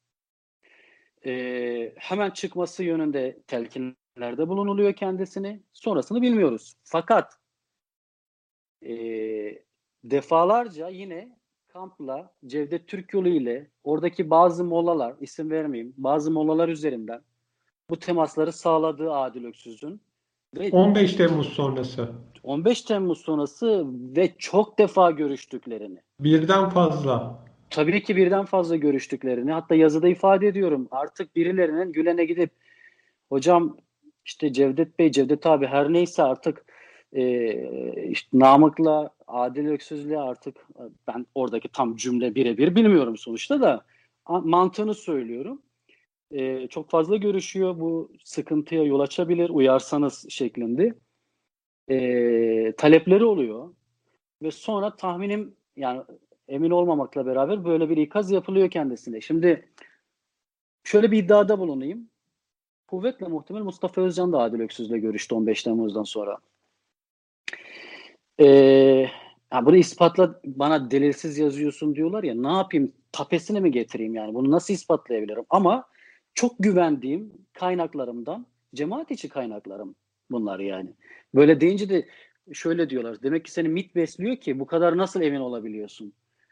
Ee, hemen çıkması yönünde telkinlerde bulunuluyor kendisini. Sonrasını bilmiyoruz. Fakat e, defalarca yine kampla Cevdet Türkoğlu ile oradaki bazı mollalar, isim vermeyeyim, bazı mollalar üzerinden bu temasları sağladığı Adil Öksüz'ün ve on beş Temmuz sonrası. on beş Temmuz sonrası ve çok defa görüştüklerini. Birden fazla. Tabii ki birden fazla görüştüklerini, hatta yazıda ifade ediyorum. Artık birilerinin Gülen'e gidip hocam işte Cevdet Bey, Cevdet abi her neyse artık e, işte Namık'la, Adil Öksüz'le artık ben oradaki tam cümle birebir bilmiyorum sonuçta da mantığını söylüyorum. E, çok fazla görüşüyor, bu sıkıntıya yol açabilir uyarsanız şeklinde e, talepleri oluyor ve sonra tahminim, yani emin olmamakla beraber böyle bir ikaz yapılıyor kendisine. Şimdi şöyle bir iddiada bulunayım. Kuvvetle muhtemel Mustafa Özcan da Adil Öksüz'le görüştü on beş Temmuz'dan sonra. Ee, Ha, bunu ispatla, bana delilsiz yazıyorsun diyorlar ya, ne yapayım, tapesini mi getireyim yani, bunu nasıl ispatlayabilirim? Ama çok güvendiğim kaynaklarımdan, cemaat içi kaynaklarım bunlar yani. Böyle deyince de şöyle diyorlar, demek ki seni MİT besliyor ki bu kadar nasıl emin olabiliyorsun?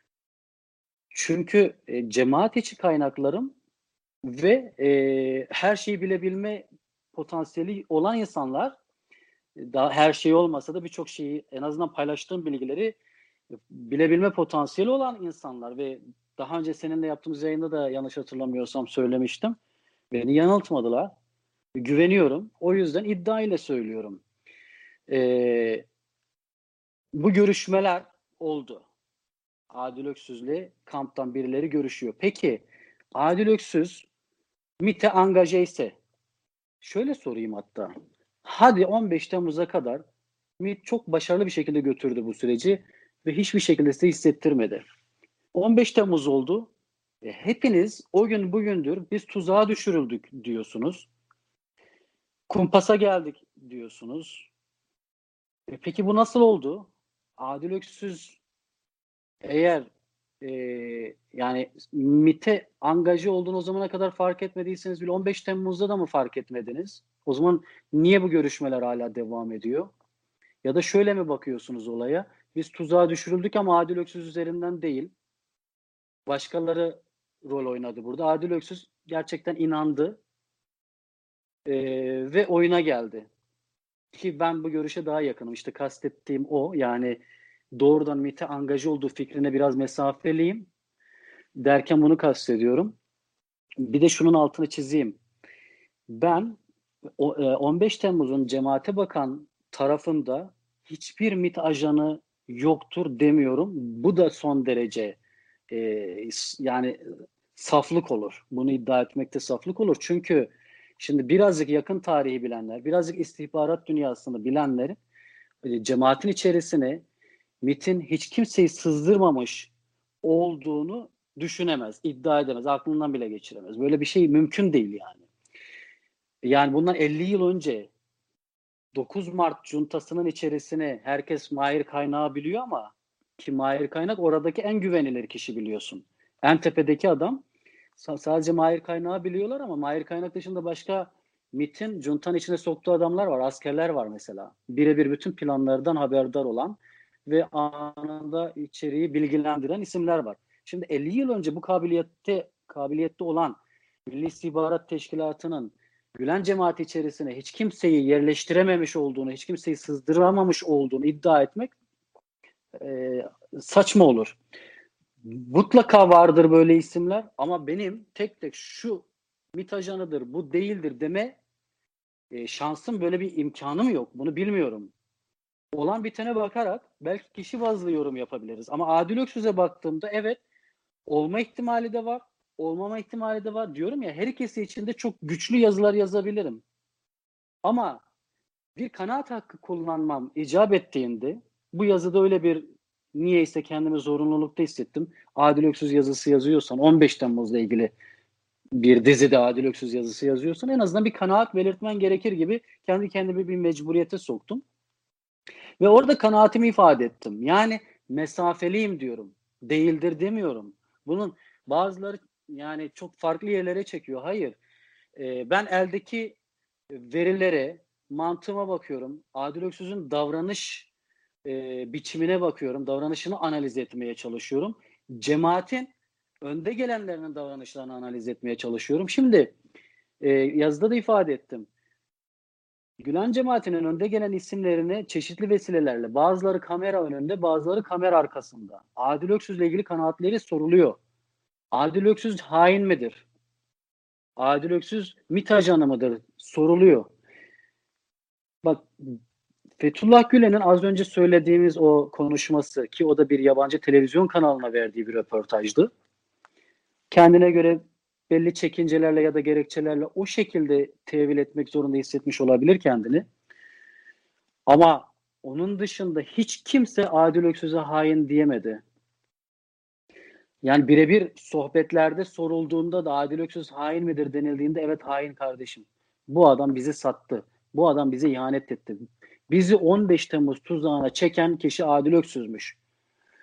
Çünkü e, cemaat içi kaynaklarım ve e, her şeyi bilebilme potansiyeli olan insanlar, daha her şey olmasa da birçok şeyi, en azından paylaştığım bilgileri bilebilme potansiyeli olan insanlar ve daha önce seninle yaptığımız yayında da yanlış hatırlamıyorsam söylemiştim. Beni yanıltmadılar. Güveniyorum. O yüzden iddia ile söylüyorum. Ee, bu görüşmeler oldu. Adil Öksüz'le kamptan birileri görüşüyor. Peki Adil Öksüz MİT'e angaje ise, şöyle sorayım hatta. Hadi on beş Temmuz'a kadar MİT çok başarılı bir şekilde götürdü bu süreci ve hiçbir şekilde size hissettirmedi. on beş Temmuz oldu. E, hepiniz o gün bugündür biz tuzağa düşürüldük diyorsunuz. Kumpasa geldik diyorsunuz. E, peki bu nasıl oldu? Adil Öksüz eğer e, yani MİT'e angaje olduğunu o zamana kadar fark etmediyseniz bile on beş Temmuz'da da mı fark etmediniz? O zaman niye bu görüşmeler hala devam ediyor? Ya da şöyle mi bakıyorsunuz olaya? Biz tuzağa düşürüldük ama Adil Öksüz üzerinden değil. Başkaları rol oynadı burada. Adil Öksüz gerçekten inandı e, ve oyuna geldi. Ki ben bu görüşe daha yakınım. İşte kastettiğim o. Yani doğrudan MİT'e angaje olduğu fikrine biraz mesafeliyim. Derken bunu kastediyorum. Bir de şunun altını çizeyim. Ben on beş Temmuz'un cemaate bakan tarafında hiçbir MİT ajanı yoktur demiyorum. Bu da son derece e, yani saflık olur. Bunu iddia etmekte saflık olur. Çünkü şimdi birazcık yakın tarihi bilenler, birazcık istihbarat dünyasını bilenler e, cemaatin içerisine MİT'in hiç kimseyi sızdırmamış olduğunu düşünemez, iddia edemez, aklından bile geçiremez. Böyle bir şey mümkün değil yani. Yani bundan elli yıl önce dokuz Mart Cuntası'nın içerisine herkes Mahir Kaynak'ı biliyor ama ki Mahir Kaynak oradaki en güvenilir kişi biliyorsun. En tepedeki adam. Sadece Mahir Kaynak'ı biliyorlar ama Mahir Kaynak dışında başka MİT'in Cunta'nın içine soktuğu adamlar var, askerler var mesela. Birebir bütün planlardan haberdar olan ve anında içeriği bilgilendiren isimler var. Şimdi elli yıl önce bu kabiliyette kabiliyette olan Milli İstihbarat Teşkilatı'nın Gülen cemaati içerisine hiç kimseyi yerleştirememiş olduğunu, hiç kimseyi sızdıramamış olduğunu iddia etmek e, saçma olur. Mutlaka vardır böyle isimler ama benim tek tek şu MİT ajanıdır, bu değildir deme e, şansım, böyle bir imkanım yok. Bunu bilmiyorum. Olan bitene bakarak belki kişi bazlı yorum yapabiliriz. Ama Adil Öksüz'e baktığımda evet, olma ihtimali de var, olmama ihtimali de var. Diyorum ya, her ikisi için de çok güçlü yazılar yazabilirim. Ama bir kanaat hakkı kullanmam icap ettiğinde bu yazıda öyle bir, niyeyse kendimi zorunlulukta hissettim. Adil Öksüz yazısı yazıyorsan, on beş Temmuz'la ilgili bir dizide Adil Öksüz yazısı yazıyorsan en azından bir kanaat belirtmen gerekir gibi kendi kendime bir mecburiyete soktum. Ve orada kanaatimi ifade ettim. Yani mesafeliyim diyorum. Değildir demiyorum. Bunun bazıları yani çok farklı yerlere çekiyor. Hayır. Ee, ben eldeki verilere, mantığıma bakıyorum. Adil Öksüz'ün davranış e, biçimine bakıyorum. Davranışını analiz etmeye çalışıyorum. Cemaatin önde gelenlerinin davranışlarını analiz etmeye çalışıyorum. Şimdi e, yazıda da ifade ettim. Gülen cemaatinin önde gelen isimlerini çeşitli vesilelerle, bazıları kamera önünde, bazıları kamera arkasında, Adil Öksüz'le ilgili kanaatleri soruluyor. Adil Öksüz hain midir? Adil Öksüz MİT ajanı mıdır? Soruluyor. Bak, Fethullah Gülen'in az önce söylediğimiz o konuşması, ki o da bir yabancı televizyon kanalına verdiği bir röportajdı. Kendine göre belli çekincelerle ya da gerekçelerle o şekilde tevil etmek zorunda hissetmiş olabilir kendini. Ama onun dışında hiç kimse Adil Öksüz'e hain diyemedi. Yani birebir sohbetlerde sorulduğunda da Adil Öksüz hain midir denildiğinde evet hain kardeşim. Bu adam bizi sattı. Bu adam bize ihanet etti. Bizi on beş Temmuz tuzağına çeken kişi Adil Öksüz'müş.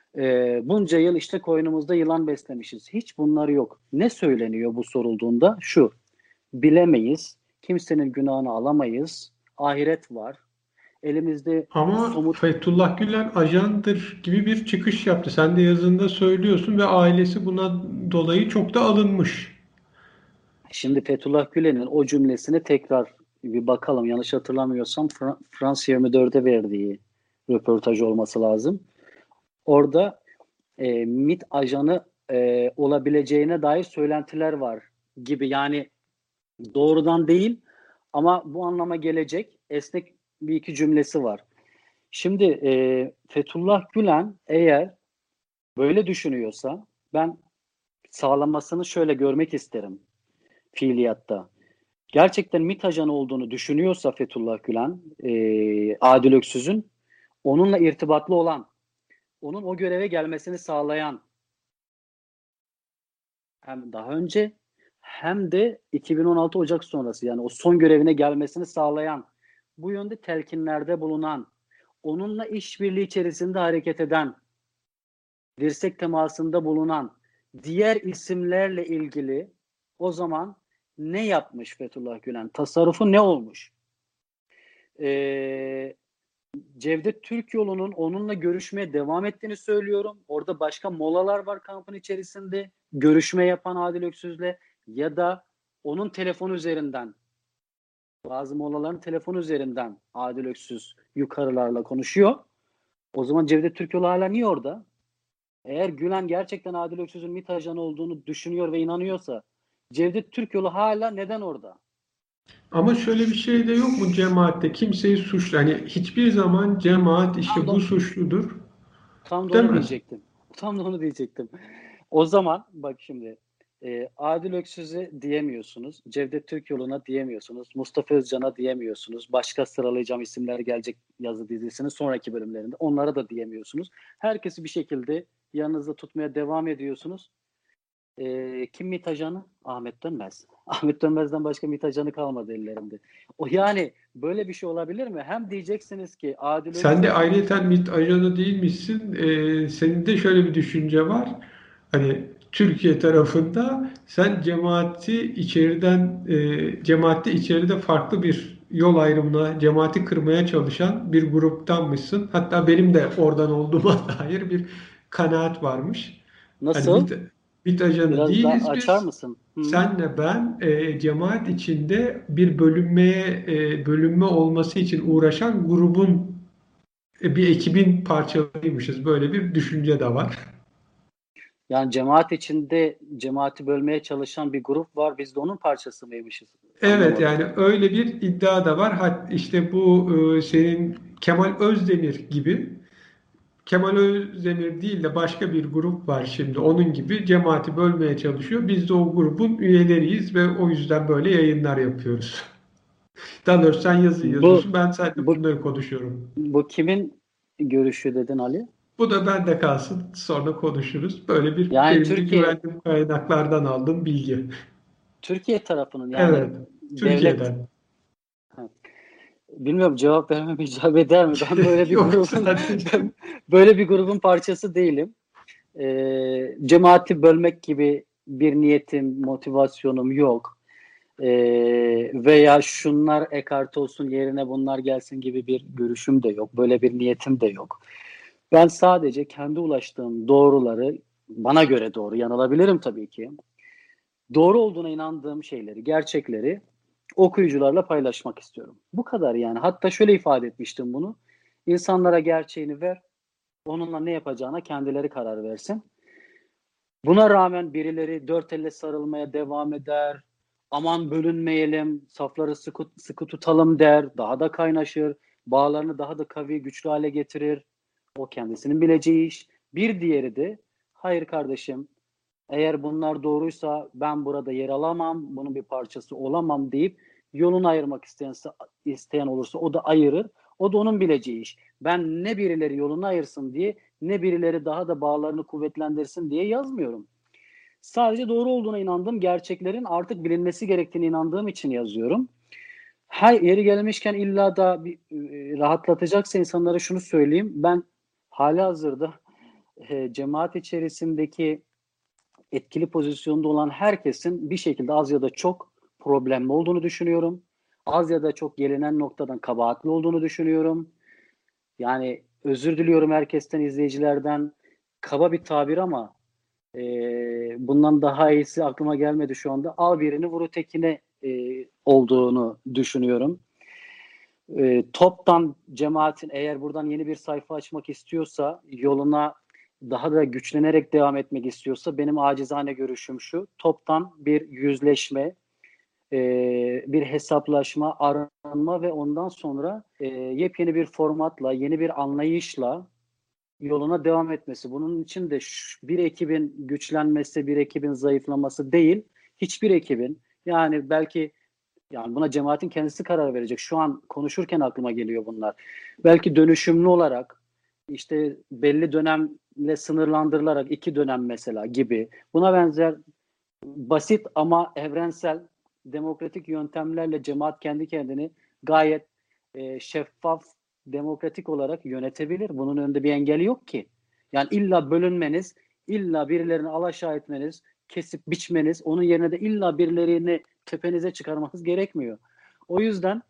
E, bunca yıl işte koynumuzda yılan beslemişiz. Hiç bunlar yok. Ne söyleniyor bu sorulduğunda? Şu, bilemeyiz, kimsenin günahını alamayız, ahiret var. Elimizde Ama somut. Fethullah Gülen ajandır gibi bir çıkış yaptı. Sen de yazında söylüyorsun ve ailesi buna dolayı çok da alınmış. Şimdi Fethullah Gülen'in o cümlesini tekrar bir bakalım. Yanlış hatırlamıyorsam Fra- Frans yirmi dörde verdiği röportaj olması lazım. Orada e, MİT ajanı e, olabileceğine dair söylentiler var gibi. Yani doğrudan değil ama bu anlama gelecek esnek bir iki cümlesi var. Şimdi e, Fethullah Gülen eğer böyle düşünüyorsa ben sağlamasını şöyle görmek isterim fiiliyatta. Gerçekten MİT ajanı olduğunu düşünüyorsa Fethullah Gülen, e, Adil Öksüz'ün onunla irtibatlı olan, onun o göreve gelmesini sağlayan hem daha önce hem de iki bin on altı Ocak sonrası yani o son görevine gelmesini sağlayan, bu yönde telkinlerde bulunan, onunla işbirliği içerisinde hareket eden, dirsek temasında bulunan diğer isimlerle ilgili o zaman ne yapmış Fethullah Gülen? Tasarrufu ne olmuş? Ee, Cevdet Türkyolu'nun onunla görüşmeye devam ettiğini söylüyorum. Orada başka molalar var kampın içerisinde. Görüşme yapan Adil Öksüz'le ya da onun telefon üzerinden, bazı molaların telefon üzerinden Adil Öksüz yukarılarla konuşuyor. O zaman Cevdet Türkyolu hala niye orada? Eğer Gülen gerçekten Adil Öksüz'ün MİT ajanı olduğunu düşünüyor ve inanıyorsa Cevdet Türkyolu hala neden orada? Ama şöyle bir şey de yok mu cemaatte? Kimseyi suçlu. Hani hiçbir zaman cemaat Tam işte da, bu suçludur. tam da Değil onu mi? diyecektim. Tam da onu diyecektim. O zaman bak şimdi e, Adil Öksüz'e diyemiyorsunuz. Cevdet Türkyolu'na diyemiyorsunuz. Mustafa Özcan'a diyemiyorsunuz. Başka sıralayacağım isimler gelecek yazı dizisinin sonraki bölümlerinde. Onlara da diyemiyorsunuz. Herkesi bir şekilde yanınızda tutmaya devam ediyorsunuz. E, kim MİT ajanı? Ahmet Dönmez. Ahmet Dönmez'den başka MİT ajanı kalmadı ellerinde. O yani böyle bir şey olabilir mi? Hem diyeceksiniz ki Adil Sen de Öksüz ayrıyeten MİT ajanı değilmişsin. Ee, senin de şöyle bir düşünce var. Hani Türkiye tarafında sen cemaati içeriden, e, cemaatte içeride farklı bir yol ayrımına, cemaati kırmaya çalışan bir gruptanmışsın. Hatta benim de oradan olduğuma dair bir kanaat varmış. Hani nasıl? MİT, MİT ajanı Biraz daha değiliz açar biz. mısın? Hı. Senle ben e, cemaat içinde bir bölünmeye, e, bölünme olması için uğraşan grubun e, bir ekibin parçalarıymışız. Böyle bir düşünce de var. Yani cemaat içinde cemaati bölmeye çalışan bir grup var. Biz de onun parçası mıymışız? Evet, Anlamadım. yani öyle bir iddia da var. Hat işte bu e, senin Kemal Özdemir gibi, Kemal Özdemir değil de başka bir grup var şimdi. Onun gibi cemaati bölmeye çalışıyor. Biz de o grubun üyeleriyiz ve o yüzden böyle yayınlar yapıyoruz. Daha doğrusu sen yazı Bu yazıyorsun, ben seninle bu bunları konuşuyorum. bu kimin görüşü dedin Ali? Bu da bende kalsın, sonra konuşuruz. Böyle bir Yani benim de Türkiye güvendiğim kaynaklardan aldığım bilgi. Türkiye tarafının yani Evet, devlet. Türkiye'den. Ha, bilmiyorum cevap vermem icap eder mi? Ben böyle bir Yok grubun sadece. ben böyle bir grubun parçası değilim. Ee, cemaati bölmek gibi bir niyetim, motivasyonum yok. Ee, veya şunlar ekart olsun yerine bunlar gelsin gibi bir görüşüm de yok. Böyle bir niyetim de yok. Ben sadece kendi ulaştığım doğruları, bana göre doğru, yanılabilirim tabii ki. Doğru olduğuna inandığım şeyleri, gerçekleri okuyucularla paylaşmak istiyorum. Bu kadar yani. Hatta şöyle ifade etmiştim bunu. İnsanlara gerçeğini ver, onunla ne yapacağına kendileri karar versin. Buna rağmen birileri dört elle sarılmaya devam eder. Aman bölünmeyelim, safları sıkı, sıkı tutalım der. Daha da kaynaşır. Bağlarını daha da kavi, güçlü hale getirir. O kendisinin bileceği iş. Bir diğeri de hayır kardeşim, eğer bunlar doğruysa ben burada yer alamam, bunun bir parçası olamam deyip yolunu ayırmak isteyen, isteyen olursa o da ayırır. O da onun bileceği iş. Ben ne birileri yolunu ayırsın diye ne birileri daha da bağlarını kuvvetlendirsin diye yazmıyorum. Sadece doğru olduğuna inandığım gerçeklerin artık bilinmesi gerektiğine inandığım için yazıyorum. Her yeri gelmişken illa da bir, e, rahatlatacaksa insanlara şunu söyleyeyim. Ben halihazırda e, cemaat içerisindeki etkili pozisyonda olan herkesin bir şekilde az ya da çok problemli olduğunu düşünüyorum. Az ya da çok gelinen noktadan kabahatli olduğunu düşünüyorum. Yani özür diliyorum herkesten, izleyicilerden. Kaba bir tabir ama e, bundan daha iyisi aklıma gelmedi şu anda. Al birini vur ötekine e, olduğunu düşünüyorum. E, toptan cemaatin eğer buradan yeni bir sayfa açmak istiyorsa, yoluna daha da güçlenerek devam etmek istiyorsa, benim acizane görüşüm şu: toptan bir yüzleşme, e, bir hesaplaşma, aranma ve ondan sonra e, yepyeni bir formatla, yeni bir anlayışla yoluna devam etmesi. Bunun için de bir ekibin güçlenmesi, bir ekibin zayıflaması değil, hiçbir ekibin, yani belki, yani buna cemaatin kendisi karar verecek. Şu an konuşurken aklıma geliyor bunlar. Belki dönüşümlü olarak, işte belli dönemle sınırlandırılarak, iki dönem mesela gibi, buna benzer basit ama evrensel demokratik yöntemlerle cemaat kendi kendini gayet e, şeffaf, demokratik olarak yönetebilir. Bunun önünde bir engel yok ki. Yani illa bölünmeniz, illa birilerini alaşağı etmeniz, kesip biçmeniz, onun yerine de illa birilerini tepenize çıkarmanız gerekmiyor. O yüzden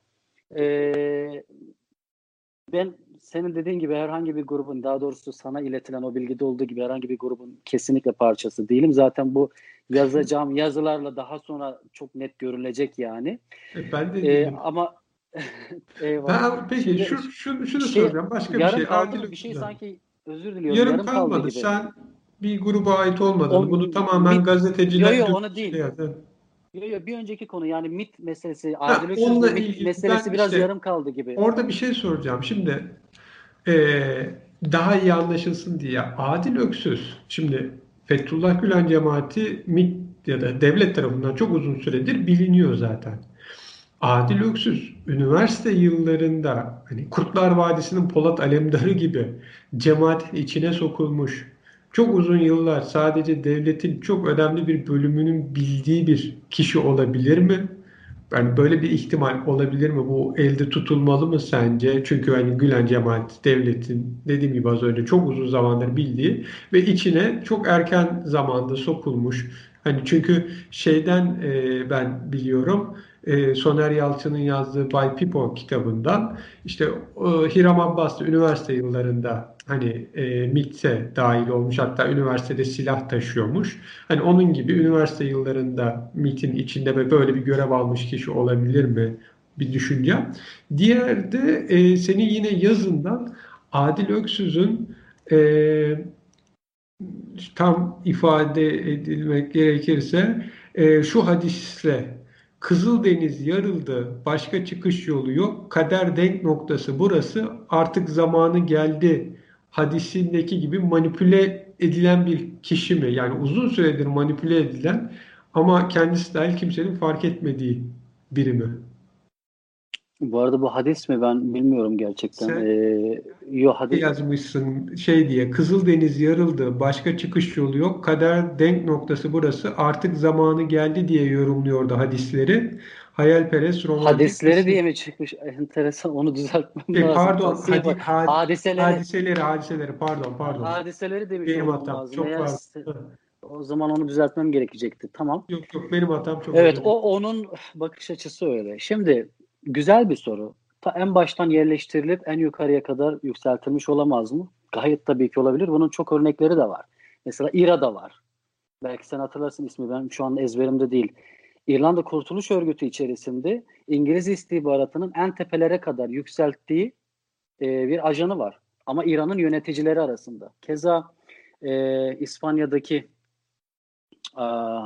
e, ben senin dediğin gibi herhangi bir grubun, daha doğrusu sana iletilen o bilgide olduğu gibi herhangi bir grubun kesinlikle parçası değilim. Zaten bu yazacağım yazılarla daha sonra çok net görülecek yani. E, Ben de Ee, değilim. ama eyvallah. Ben peki Şimdi şu, şu şunu şey, soracağım. Başka bir yarım şey. kaldı Adil mı? Bir şey Öksüz'den. sanki, özür diliyorum, Yarım yarım kaldı kalmadı. gibi. Sen bir gruba ait olmadığını, O bunu tamamen mit, yo gazeteciler yo onu şey değil. yaptı. Yo yo bir önceki konu, yani MIT meselesi, Adil Ha, Öksüz'le onunla MIT ilgili ben meselesi biraz işte yarım kaldı gibi. orada bir şey soracağım. Şimdi eee, daha iyi anlaşılsın diye. Adil Öksüz, şimdi Fethullah Gülen cemaati MİT ya da devlet tarafından çok uzun süredir biliniyor zaten. Adil Öksüz üniversite yıllarında hani Kurtlar Vadisi'nin Polat Alemdarı gibi cemaatin içine sokulmuş, çok uzun yıllar sadece devletin çok önemli bir bölümünün bildiği bir kişi olabilir mi? Yani böyle bir ihtimal olabilir mi? Bu elde tutulmalı mı sence? Çünkü hani Gülen cemaat devletin dediğim gibi az önce çok uzun zamandır bildiği ve içine çok erken zamanda sokulmuş. Hani çünkü şeyden e, ben biliyorum, e, Soner Yalçın'ın yazdığı Bay Pipo kitabından işte e, Hiram Abbas da üniversite yıllarında hani e, MİT'e dahil olmuş, hatta üniversitede silah taşıyormuş. Hani onun gibi üniversite yıllarında MİT'in içinde ve böyle bir görev almış kişi olabilir mi? Bir düşünce. Diğer de e, senin yine yazından Adil Öksüz'ün e, tam ifade edilmek gerekirse e, şu hadisle Kızıldeniz yarıldı, başka çıkış yolu yok, kader denk noktası burası, artık zamanı geldi hadisindeki gibi manipüle edilen bir kişi mi? Yani uzun süredir manipüle edilen ama kendisi dahil kimsenin fark etmediği biri mi? Bu arada bu hadis mi, ben bilmiyorum gerçekten. Sen Ee, yo hadis, yazmışsın şey diye, Kızıldeniz yarıldı, başka çıkış yolu yok, kader denk noktası burası, artık zamanı geldi diye yorumluyordu hadisleri. Hayalperest, romantik hadisleri kısmı. diye mi çıkmış? Enteresan, onu düzeltmem Şey, lazım. pardon, Tasih hadi, var. had- Hadiseleri, hadiseleri, hadiseleri, pardon, pardon. hadiseleri demiş Benim olmam hatam, lazım. çok Eğer pardon. o zaman onu düzeltmem gerekecekti. Tamam. Yok yok, benim hatam, çok Evet, özür dilerim. o onun bakış açısı öyle. Şimdi güzel bir soru. Ta en baştan yerleştirilip en yukarıya kadar yükseltilmiş olamaz mı? Gayet tabii ki olabilir. Bunun çok örnekleri de var. Mesela İRA'da var. Belki sen hatırlarsın ismi, ben şu an ezberimde değil. İrlanda Kurtuluş Örgütü içerisinde İngiliz istihbaratının en tepelere kadar yükselttiği e, bir ajanı var. Ama İran'ın yöneticileri arasında. Keza e, İspanya'daki a,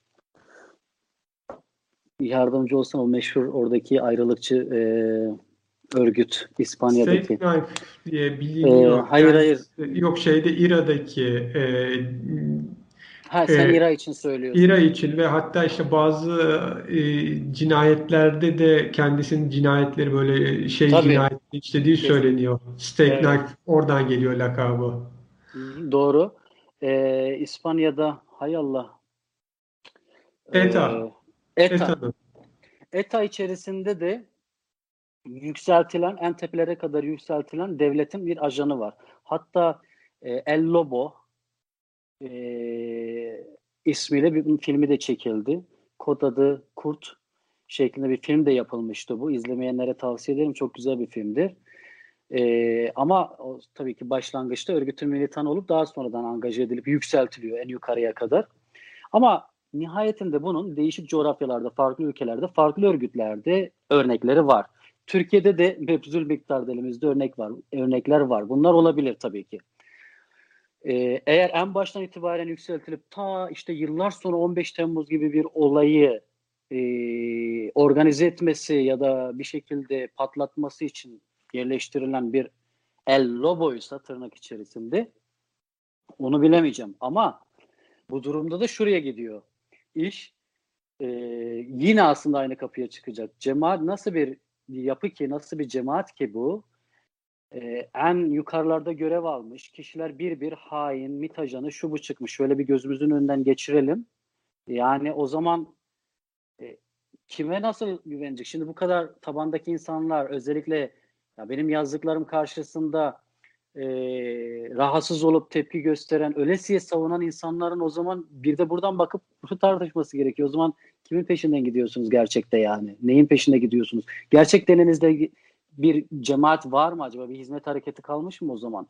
yardımcı olsan o meşhur oradaki ayrılıkçı e, örgüt Steak İspanya'daki. Knife diye E, biliniyor. hayır hayır. Kendisi yok şeyde İra'daki e, Ha, sen e, İra için söylüyorsun. İRA için ve hatta işte bazı e, cinayetlerde de kendisinin cinayetleri böyle şey Tabii. cinayet işlediği Kes, söyleniyor. Steak evet. Knife oradan geliyor lakabı. Hı, doğru. E, İspanya'da hay Allah. ETA. E, ETA. ETA'nın. ETA içerisinde de yükseltilen, en tepelere kadar yükseltilen devletin bir ajanı var. Hatta e, El Lobo e, ismiyle bir filmi de çekildi. Kod adı Kurt şeklinde bir film de yapılmıştı bu. İzlemeyenlere tavsiye ederim. Çok güzel bir filmdir. Ee, ama o, tabii ki başlangıçta örgütün militanı olup daha sonradan angaje edilip yükseltiliyor en yukarıya kadar. Ama nihayetinde bunun değişik coğrafyalarda, farklı ülkelerde, farklı örgütlerde örnekleri var. Türkiye'de de mebzul miktarda elimizde örnek var, örnekler var. Bunlar olabilir tabii ki. Ee, eğer en baştan itibaren yükseltilip ta işte yıllar sonra on beş Temmuz gibi bir olayı e, organize etmesi ya da bir şekilde patlatması için yerleştirilen bir El Lobo'ysa tırnak içerisinde onu bilemeyeceğim. Ama bu durumda da şuraya gidiyor. İş e, yine aslında aynı kapıya çıkacak. Cemaat nasıl bir yapı ki, nasıl bir cemaat ki bu? Ee, en yukarılarda görev almış kişiler bir bir hain, MİT ajanı, şu bu çıkmış. Şöyle bir gözümüzün önünden geçirelim. Yani o zaman e, kime nasıl güvenecek? Şimdi bu kadar tabandaki insanlar özellikle ya benim yazdıklarım karşısında e, rahatsız olup tepki gösteren, ölesiye savunan insanların o zaman bir de buradan bakıp bunu tartışması gerekiyor. O zaman kimin peşinden gidiyorsunuz gerçekte yani? Neyin peşinde gidiyorsunuz? Gerçekten elinizde bir cemaat var mı acaba? Bir hizmet hareketi kalmış mı o zaman?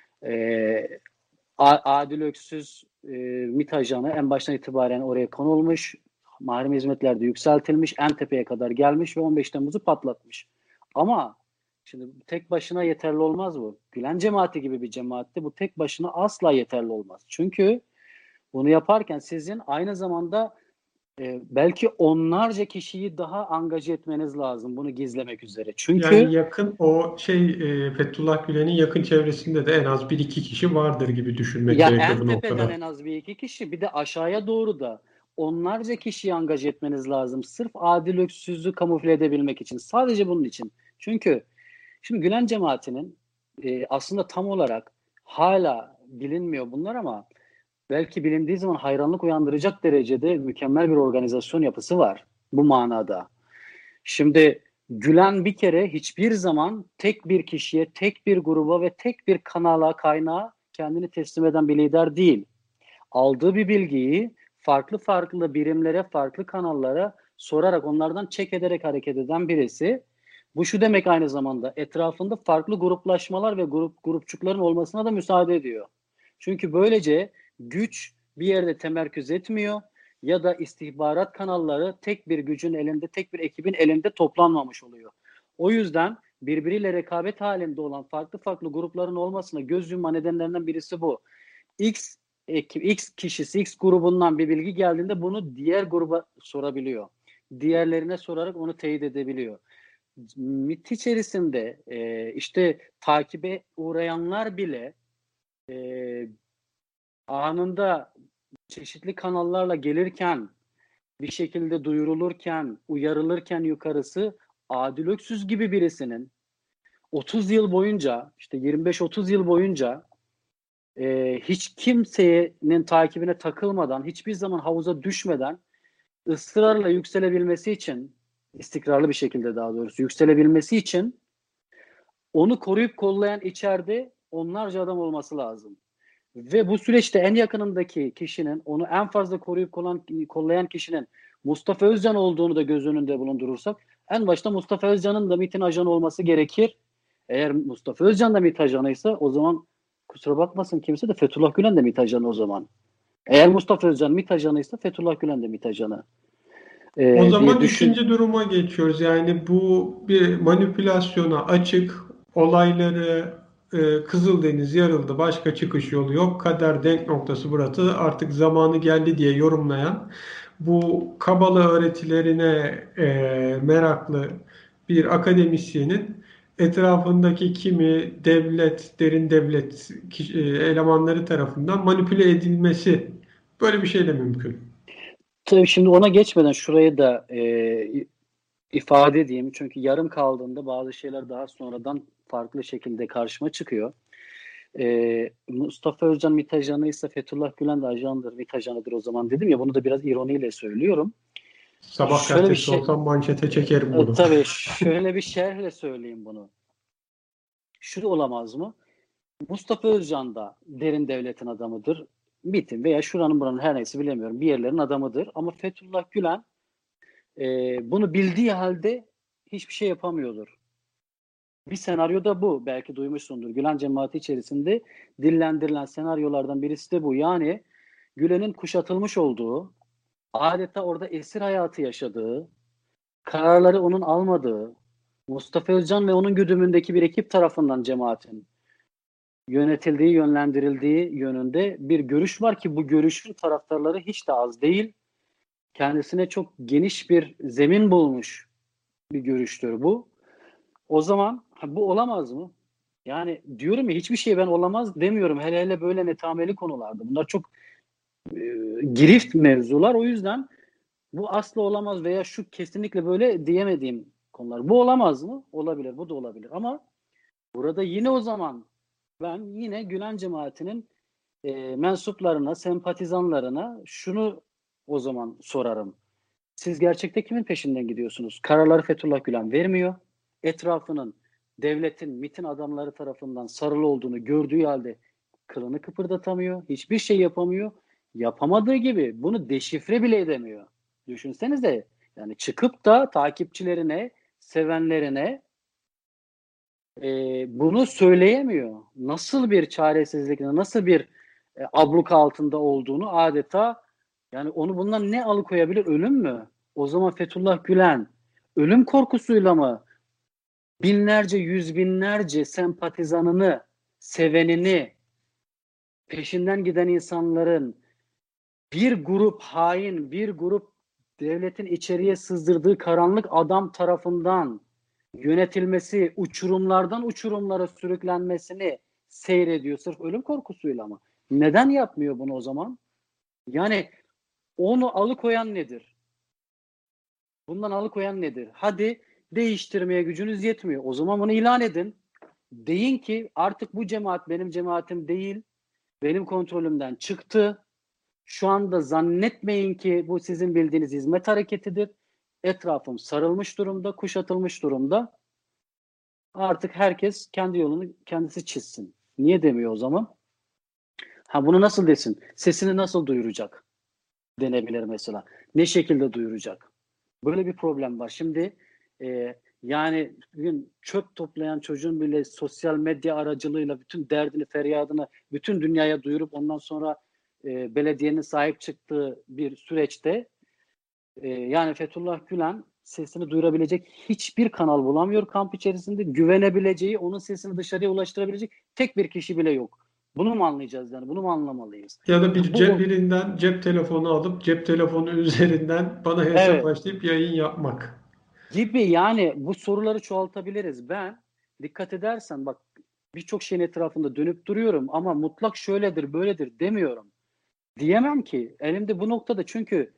Ee, Adil Öksüz e, MİT ajanı en baştan itibaren oraya konulmuş. Mahrem hizmetlerde yükseltilmiş. En tepeye kadar gelmiş ve on beş Temmuz'u patlatmış. Ama şimdi tek başına yeterli olmaz bu. Gülen cemaati gibi bir cemaatte bu tek başına asla yeterli olmaz. Çünkü bunu yaparken sizin aynı zamanda e, belki onlarca kişiyi daha angaje etmeniz lazım bunu gizlemek üzere. Çünkü Yani yakın o şey e, Fethullah Gülen'in yakın çevresinde de en az bir iki kişi vardır gibi düşünmek ya gerekiyor en bu tepeden noktada. en az bir iki kişi, bir de aşağıya doğru da onlarca kişiyi angaje etmeniz lazım. Sırf Adil Öksüz'ü kamufle edebilmek için. Sadece bunun için. Çünkü şimdi Gülen cemaatinin e, aslında tam olarak hala bilinmiyor bunlar ama belki bilindiği zaman hayranlık uyandıracak derecede mükemmel bir organizasyon yapısı var bu manada. Şimdi Gülen bir kere hiçbir zaman tek bir kişiye, tek bir gruba ve tek bir kanala, kaynağa kendini teslim eden bir lider değil. Aldığı bir bilgiyi farklı farklı birimlere, farklı kanallara sorarak, onlardan çek ederek hareket eden birisi. Bu şu demek aynı zamanda etrafında farklı gruplaşmalar ve grup grupçukların olmasına da müsaade ediyor. Çünkü böylece güç bir yerde temerküz etmiyor ya da istihbarat kanalları tek bir gücün elinde, tek bir ekibin elinde toplanmamış oluyor. O yüzden birbiriyle rekabet halinde olan farklı farklı grupların olmasına göz yumma nedenlerinden birisi bu. X ekip, X kişisi, X grubundan bir bilgi geldiğinde bunu diğer gruba sorabiliyor. Diğerlerine sorarak onu teyit edebiliyor. MİT içerisinde e, işte takibe uğrayanlar bile e, anında çeşitli kanallarla gelirken, bir şekilde duyurulurken, uyarılırken yukarısı Adil Öksüz gibi birisinin otuz yıl boyunca, işte yirmi beş otuz yıl boyunca e, hiç kimsenin takibine takılmadan, hiçbir zaman havuza düşmeden ısrarla yükselebilmesi için, istikrarlı bir şekilde daha doğrusu yükselebilmesi için onu koruyup kollayan içeride onlarca adam olması lazım. Ve bu süreçte en yakınındaki kişinin, onu en fazla koruyup kollayan kişinin Mustafa Özcan olduğunu da göz önünde bulundurursak, en başta Mustafa Özcan'ın da MİT'in ajanı olması gerekir. Eğer Mustafa Özcan da MİT ajanıysa o zaman kusura bakmasın kimse de Fethullah Gülen de MİT ajanı o zaman. Eğer Mustafa Özcan MİT ajanıysa Fethullah Gülen de MİT ajanı. Ee, O diye zaman düşün. ikinci duruma geçiyoruz. Yani bu bir manipülasyona açık, olayları e, Kızıldeniz yarıldı, başka çıkış yolu yok, kader denk noktası burası, artık zamanı geldi diye yorumlayan, bu Kabala öğretilerine e, meraklı bir akademisyenin etrafındaki kimi devlet, derin devlet kişi- e, elemanları tarafından manipüle edilmesi, böyle bir şey de mümkün. Tabii şimdi ona geçmeden şurayı da e, ifade edeyim. Çünkü yarım kaldığında bazı şeyler daha sonradan farklı şekilde karşıma çıkıyor. Ee, Mustafa Özcan MİT ajanıysa Fethullah Gülen de ajandır, MİT ajanıdır o zaman dedim ya, bunu da biraz ironiyle söylüyorum. Sabah Şöyle bir gazetesi şey, olsam manşete çekerim e, bunu. tabii şöyle bir şerhle söyleyeyim bunu. Şu da olamaz mı? Mustafa Özcan da derin devletin adamıdır. MİT'in veya şuranın buranın her neyse bilemiyorum bir yerlerin adamıdır. Ama Fethullah Gülen e, bunu bildiği halde hiçbir şey yapamıyordur. Bir senaryo da bu. Belki duymuşsundur. Gülen cemaati içerisinde dillendirilen senaryolardan birisi de bu. Yani Gülen'in kuşatılmış olduğu, adeta orada esir hayatı yaşadığı, kararları onun almadığı, Mustafa Özcan ve onun güdümündeki bir ekip tarafından cemaatin yönetildiği, yönlendirildiği yönünde bir görüş var ki bu görüşün taraftarları hiç de az değil. Kendisine çok geniş bir zemin bulmuş bir görüştür bu. O zaman bu olamaz mı? Yani diyorum ya hiçbir şey ben olamaz demiyorum. Hele hele böyle netameli konularda. Bunlar çok e, girift mevzular. O yüzden bu asla olamaz veya şu kesinlikle böyle diyemediğim konular. Bu olamaz mı? Olabilir. Bu da olabilir. Ama burada yine o zaman ben yine Gülen cemaatinin e, mensuplarına, sempatizanlarına şunu o zaman sorarım. Siz gerçekte kimin peşinden gidiyorsunuz? Kararları Fethullah Gülen vermiyor. Etrafının, devletin, MİT'in adamları tarafından sarılı olduğunu gördüğü halde kılını kıpırdatamıyor. Hiçbir şey yapamıyor. Yapamadığı gibi bunu deşifre bile edemiyor. Düşünsenize yani çıkıp da takipçilerine, sevenlerine e, bunu söyleyemiyor. Nasıl bir çaresizlik, nasıl bir e, abluka altında olduğunu adeta yani onu bundan ne alıkoyabilir? Ölüm mü? O zaman Fethullah Gülen ölüm korkusuyla mı binlerce, yüz binlerce sempatizanını, sevenini, peşinden giden insanların bir grup hain, bir grup devletin içeriye sızdırdığı karanlık adam tarafından yönetilmesi, uçurumlardan uçurumlara sürüklenmesini seyrediyor sırf ölüm korkusuyla mı? Neden yapmıyor bunu o zaman? Yani onu alıkoyan nedir? Bundan alıkoyan nedir? Hadi değiştirmeye gücünüz yetmiyor. O zaman bunu ilan edin. Deyin ki artık bu cemaat benim cemaatim değil. Benim kontrolümden çıktı. Şu anda zannetmeyin ki bu sizin bildiğiniz hizmet hareketidir. Etrafım sarılmış durumda, kuşatılmış durumda. Artık herkes kendi yolunu kendisi çizsin. Niye demiyor o zaman? Ha bunu nasıl desin? Sesini nasıl duyuracak? Denebilir mesela. Ne şekilde duyuracak? Böyle bir problem var. Şimdi e, yani bugün çöp toplayan çocuğun bile sosyal medya aracılığıyla bütün derdini, feryadını bütün dünyaya duyurup ondan sonra e, belediyenin sahip çıktığı bir süreçte e, yani Fethullah Gülen sesini duyurabilecek hiçbir kanal bulamıyor kamp içerisinde. Güvenebileceği, onun sesini dışarıya ulaştırabilecek tek bir kişi bile yok. Bunu mu anlayacağız yani? Bunu mu anlamalıyız? Ya da bir Ha, bu cep birinden cep telefonu alıp cep telefonu üzerinden bana hesap evet. açlayıp yayın yapmak. Gibi yani bu soruları çoğaltabiliriz. Ben dikkat edersen bak birçok şeyin etrafında dönüp duruyorum ama mutlak şöyledir böyledir demiyorum. Diyemem ki elimde bu noktada çünkü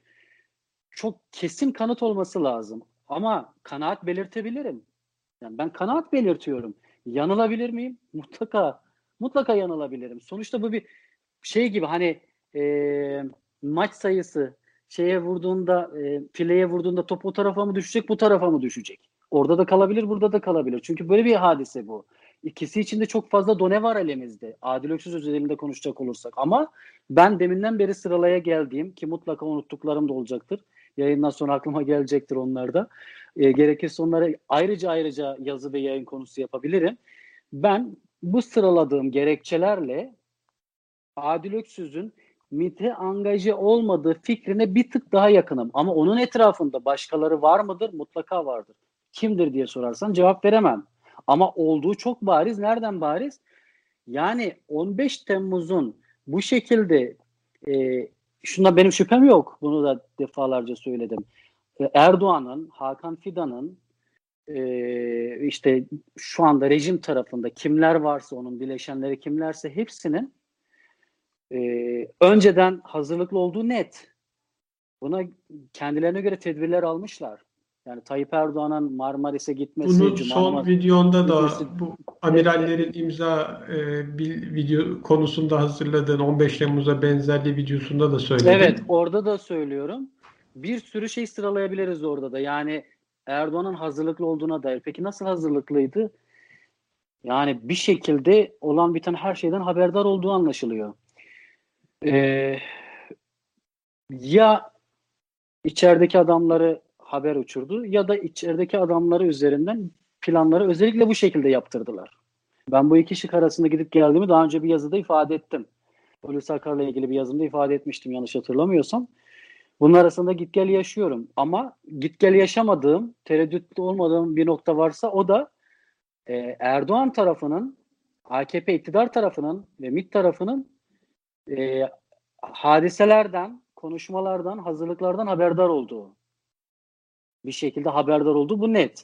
çok kesin kanıt olması lazım. Ama kanaat belirtebilirim. Yani ben kanaat belirtiyorum. Yanılabilir miyim? Mutlaka mutlaka yanılabilirim. Sonuçta bu bir şey gibi hani e, maç sayısı şeye vurduğunda e, fileye vurduğunda top o tarafa mı düşecek bu tarafa mı düşecek? Orada da kalabilir burada da kalabilir. Çünkü böyle bir hadise bu. İkisi için de çok fazla done var elimizde. Adil Öksüz özelinde konuşacak olursak. Ama ben deminden beri sıralaya geldiğim ki mutlaka unuttuklarım da olacaktır. Yayından sonra aklıma gelecektir onlar da. E, gerekirse onları ayrıca ayrıca yazı ve yayın konusu yapabilirim. Ben bu sıraladığım gerekçelerle Adil Öksüz'ün MİT'e angaje olmadığı fikrine bir tık daha yakınım. Ama onun etrafında başkaları var mıdır? Mutlaka vardır. Kimdir diye sorarsan cevap veremem. Ama olduğu çok bariz. Nereden bariz? Yani on beş Temmuz'un bu şekilde e, şunda benim şüphem yok. Bunu da defalarca söyledim. E, Erdoğan'ın, Hakan Fidan'ın e, işte şu anda rejim tarafında kimler varsa onun bileşenleri kimlerse hepsinin Ee, önceden hazırlıklı olduğu net. Buna kendilerine göre tedbirler almışlar. Yani Tayyip Erdoğan'ın Marmaris'e gitmesi, Bunu Cuma son namazı videonda da gitmesi. bu E, e, amirallerin imza e, bir video konusunda hazırladığın on beş Temmuz'a benzerliği videosunda da evet, söyledin. orada da söylüyorum. Bir sürü şey sıralayabiliriz orada da. Yani Erdoğan'ın hazırlıklı olduğuna dair. Peki nasıl hazırlıklıydı? Yani bir şekilde olan biten her şeyden haberdar olduğu anlaşılıyor. Ee, ya içerideki adamları haber uçurdu ya da içerideki adamları üzerinden planları özellikle bu şekilde yaptırdılar. Ben bu iki şık arasında gidip geldiğimi daha önce bir yazıda ifade ettim. Hulusi Akar'la ilgili bir yazımda ifade etmiştim yanlış hatırlamıyorsam. Bunun arasında git gel yaşıyorum. Ama git gel yaşamadığım, tereddütlü olmadığım bir nokta varsa o da e, Erdoğan tarafının, A K P iktidar tarafının ve MİT tarafının e, hadiselerden, konuşmalardan, hazırlıklardan haberdar olduğu. Bir şekilde haberdar olduğu bu net.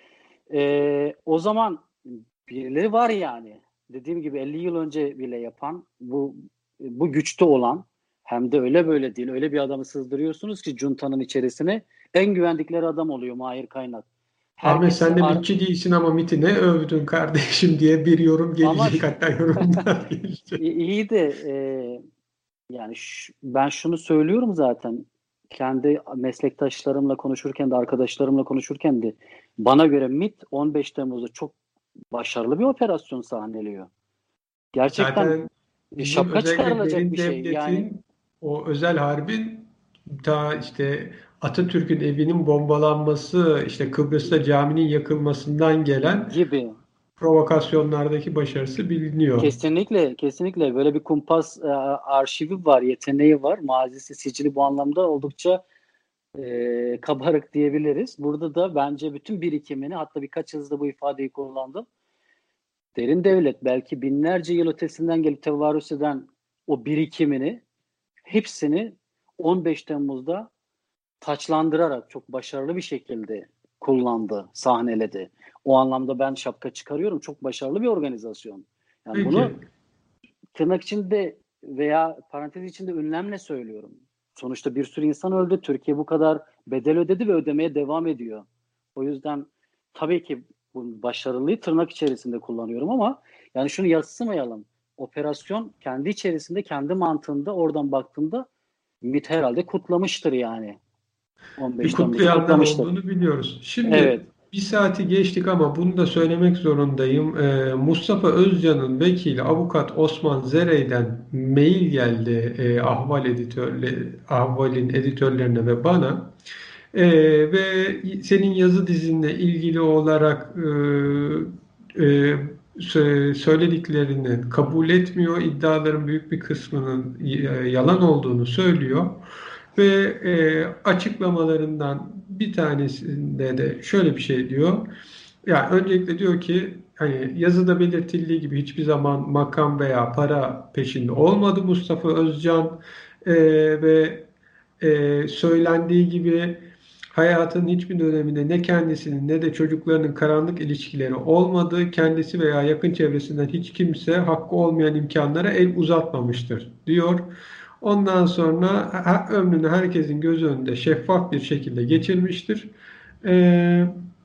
E, o zaman birileri var yani. Dediğim gibi elli yıl önce bile yapan, bu bu güçte olan, hem de öyle böyle değil. Öyle bir adamı sızdırıyorsunuz ki juntanın içerisine en güvendikleri adam oluyor Mahir Kaynak. Ahmet Herkesi sen de ar- mitçi değilsin ama MİT'i ne övdün kardeşim diye bir yorum ama gelecek, hatta yorumlar gelecek. iyi de e, yani ş- ben şunu söylüyorum zaten. Kendi meslektaşlarımla konuşurken de arkadaşlarımla konuşurken de bana göre MİT on beş Temmuz'da çok başarılı bir operasyon sahneliyor. Gerçekten Zaten bizim şapka özellikle çıkarılacak derin bir şey. Yani devletin o özel harbin ta işte Atatürk'ün evinin bombalanması, işte Kıbrıs'ta caminin yakılmasından gelen gibi. provokasyonlardaki başarısı biliniyor. Kesinlikle, kesinlikle böyle bir kumpas e, arşivi var, yeteneği var. Mazisi, sicili bu anlamda oldukça e, kabarık diyebiliriz. Burada da bence bütün birikimini, hatta birkaç yazıda bu ifadeyi kullandım. Derin devlet belki binlerce yıl ötesinden gelip tevarüs eden o birikimini, hepsini on beş Temmuz'da taçlandırarak çok başarılı bir şekilde kullandı, sahneledi. O anlamda ben şapka çıkarıyorum. Çok başarılı bir organizasyon. Yani bunu Peki, tırnak içinde veya parantez içinde ünlemle söylüyorum. Sonuçta bir sürü insan öldü. Türkiye bu kadar bedel ödedi ve ödemeye devam ediyor. O yüzden tabii ki bu başarılıyı tırnak içerisinde kullanıyorum ama yani şunu yadsımayalım. Operasyon kendi içerisinde, kendi mantığında oradan baktığında MİT herhalde kutlamıştır yani. bir on beş Temmuz'u kutlayanlar kutlamıştır. olduğunu biliyoruz. Şimdi Evet. bir saati geçtik ama bunu da söylemek zorundayım. Ee, Mustafa Özcan'ın vekili avukat Osman Zerey'den mail geldi, e, Ahval editörle, Ahval'in editörlerine ve bana. Ee, ve senin yazı dizinle ilgili olarak e, e, sö- söylediklerini kabul etmiyor, iddiaların büyük bir kısmının e, yalan olduğunu söylüyor. Ve e, açıklamalarından bir tanesinde de şöyle bir şey diyor. Yani öncelikle diyor ki, hani yazıda belirtildiği gibi hiçbir zaman makam veya para peşinde olmadı Mustafa Özcan. E, ve e, söylendiği gibi hayatının hiçbir döneminde ne kendisinin ne de çocuklarının karanlık ilişkileri olmadı. Kendisi veya yakın çevresinden hiç kimse hakkı olmayan imkanlara el uzatmamıştır diyor. Ondan sonra he- ömrünü herkesin göz önünde şeffaf bir şekilde geçirmiştir. Ee,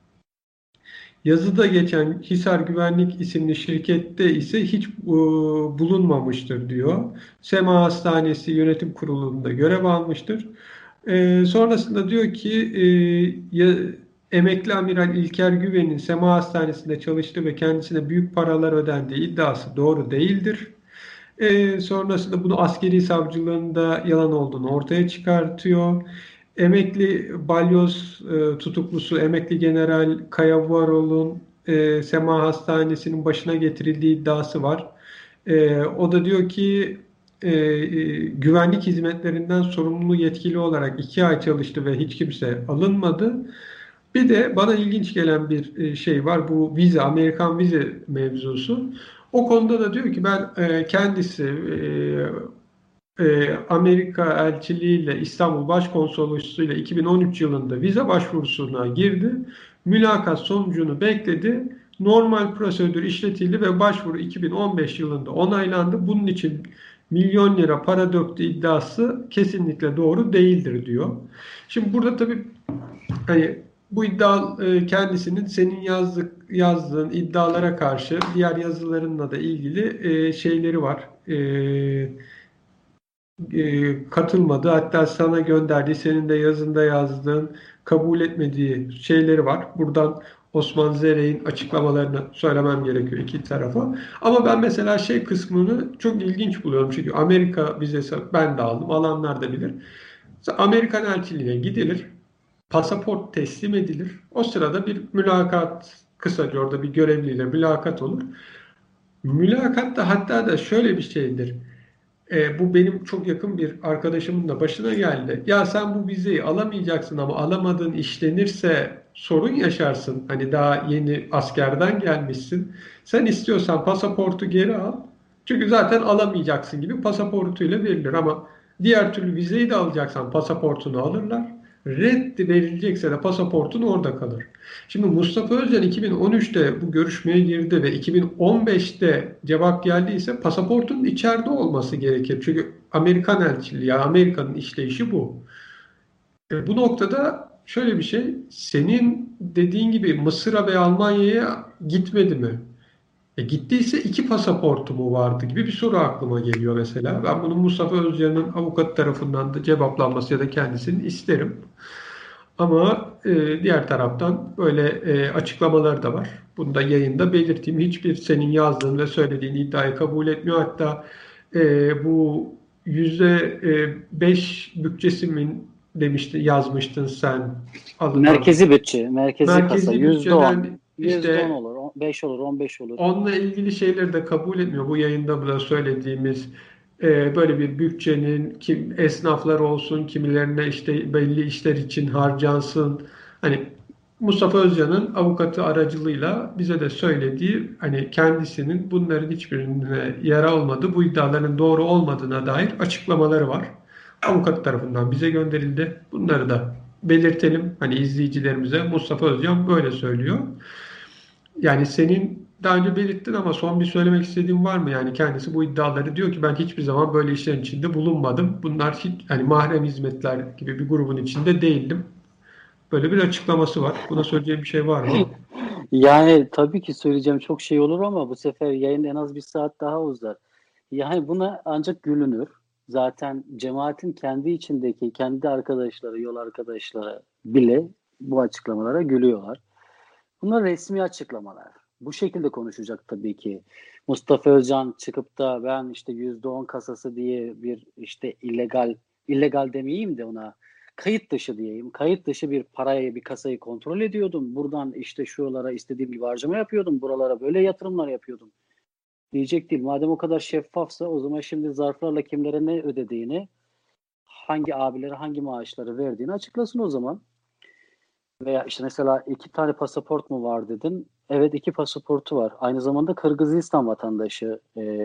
Yazıda geçen Hisar Güvenlik isimli şirkette ise hiç e, bulunmamıştır diyor. Sema Hastanesi Yönetim Kurulu'nda görev almıştır. E, sonrasında diyor ki e, ya, emekli amiral İlker Güven'in Sema Hastanesi'nde çalıştığı ve kendisine büyük paralar ödendiği iddiası doğru değildir. E, sonrasında bunu askeri savcılığında yalan olduğunu ortaya çıkartıyor. Emekli balyoz e, tutuklusu emekli General Kaya Varol'un e, Sema Hastanesi'nin başına getirildiği iddiası var. E, o da diyor ki e, e, güvenlik hizmetlerinden sorumlu yetkili olarak iki ay çalıştı ve hiç kimse alınmadı. Bir de bana ilginç gelen bir e, şey var. Bu vize, Amerikan vize mevzusu. O konuda da diyor ki ben e, kendisi e, e, Amerika elçiliğiyle İstanbul Başkonsolosluğu'yla iki bin on üç yılında vize başvurusuna girdi. Mülakat sonucunu bekledi. Normal prosedür işletildi ve başvuru iki bin on beş yılında onaylandı. Bunun için milyon lira para döktü iddiası kesinlikle doğru değildir diyor. Şimdi burada tabii hani bu iddia e, kendisinin senin yazdık, yazdığın iddialara karşı diğer yazılarınla da ilgili e, şeyleri var. E, e, katılmadı. Hatta sana gönderdiği, senin de yazında yazdığın, kabul etmediği şeyleri var. Buradan Osman Zere'in açıklamalarını söylemem gerekiyor iki tarafa. Ama ben mesela şey kısmını çok ilginç buluyorum. Çünkü Amerika vizesi ben de aldım. Alanlar da bilir. Mesela Amerikan elçiliğine gidilir. Pasaport teslim edilir. O sırada bir mülakat, kısaca orada bir görevliyle mülakat olur. Mülakatta hatta da şöyle bir şeydir. E, bu benim çok yakın bir arkadaşımın da başına geldi. Ya sen bu vizeyi alamayacaksın ama alamadığın işlenirse sorun yaşarsın. Hani daha yeni askerden gelmişsin. Sen istiyorsan pasaportu geri al. Çünkü zaten alamayacaksın gibi pasaportuyla verilir ama diğer türlü vizeyi de alacaksan pasaportunu alırlar. Reddi verilecekse de pasaportun orada kalır. Şimdi Mustafa Özcan iki bin on üçte bu görüşmeye girdi ve iki bin on beşte cevap geldiyse pasaportun içeride olması gerekir. Çünkü Amerikan elçiliği, yani Amerika'nın işleyişi bu. E, bu noktada şöyle bir şey, senin dediğin gibi Mısır'a ve Almanya'ya gitmedi mi? E, gittiyse iki pasaportu mu vardı gibi bir soru aklıma geliyor mesela. Ben bunu Mustafa Özcan'ın avukat tarafından da cevaplanması ya da kendisinin isterim. Ama e, diğer taraftan böyle e, açıklamalar da var. Bunu da yayında belirteyim. Hiçbir senin yazdığın ve söylediğin iddiayı kabul etmiyor. Hatta e, bu yüzde beş bütçesi mi demiştin, yazmıştın sen. Alınan. Merkezi bütçe, merkezi, Merkezi kasa yüzde on. bütçeden yüzde on işte olur, beş olur, on beş olur. onunla ilgili şeyleri de kabul etmiyor. Bu yayında da söylediğimiz e, böyle bir bütçenin kim esnaflar olsun, kimilerine işte belli işler için harcansın. Hani Mustafa Özcan'ın avukatı aracılığıyla bize de söylediği hani kendisinin bunların hiçbirine yer olmadığı, bu iddiaların doğru olmadığına dair açıklamaları var. Avukat tarafından bize gönderildi. Bunları da belirtelim hani izleyicilerimize. Mustafa Özcan böyle söylüyor. Yani senin daha önce belirttin ama son bir söylemek istediğin var mı? Yani kendisi bu iddiaları diyor ki ben hiçbir zaman böyle işlerin içinde bulunmadım. Bunlar hiç yani mahrem hizmetler gibi bir grubun içinde değildim. Böyle bir açıklaması var. Buna söyleyeceğim bir şey var mı? Yani tabii ki söyleyeceğim çok şey olur ama bu sefer yayın en az bir saat daha uzar. Yani buna ancak gülünür. Zaten cemaatin kendi içindeki kendi arkadaşları, yol arkadaşları bile bu açıklamalara gülüyorlar. Bunlar resmi açıklamalar. Bu şekilde konuşacak tabii ki. Mustafa Özcan çıkıp da ben işte yüzde on kasası diye bir işte illegal, illegal demeyeyim de ona kayıt dışı diyeyim. Kayıt dışı bir parayı, bir kasayı kontrol ediyordum. Buradan işte şuralara istediğim gibi harcama yapıyordum. Buralara böyle yatırımlar yapıyordum. Diyecek değil. Madem o kadar şeffafsa o zaman şimdi zarflarla kimlere ne ödediğini, hangi abilere hangi maaşları verdiğini açıklasın o zaman. Veya işte mesela iki tane pasaport mu var dedin. Evet iki pasaportu var. Aynı zamanda Kırgızistan vatandaşı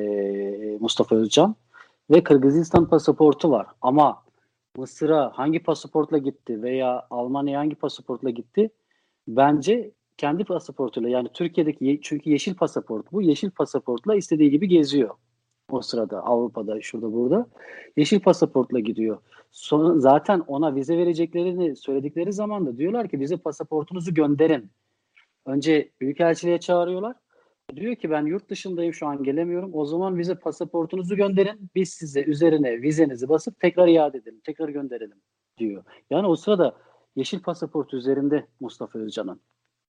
e, Mustafa Özcan ve Kırgızistan pasaportu var. Ama Mısır'a hangi pasaportla gitti veya Almanya'ya hangi pasaportla gitti? Bence kendi pasaportuyla yani Türkiye'deki çünkü yeşil pasaport bu. Yeşil pasaportla istediği gibi geziyor. O sırada Avrupa'da şurada burada. Yeşil pasaportla gidiyor. Sonra zaten ona vize vereceklerini söyledikleri zaman da diyorlar ki bize pasaportunuzu gönderin. Önce büyükelçiliğe çağırıyorlar. Diyor ki ben yurt dışındayım şu an gelemiyorum. O zaman bize pasaportunuzu gönderin. Biz size üzerine vizenizi basıp tekrar iade edelim. Tekrar gönderelim diyor. Yani o sırada yeşil pasaport üzerinde Mustafa Özcan'ın.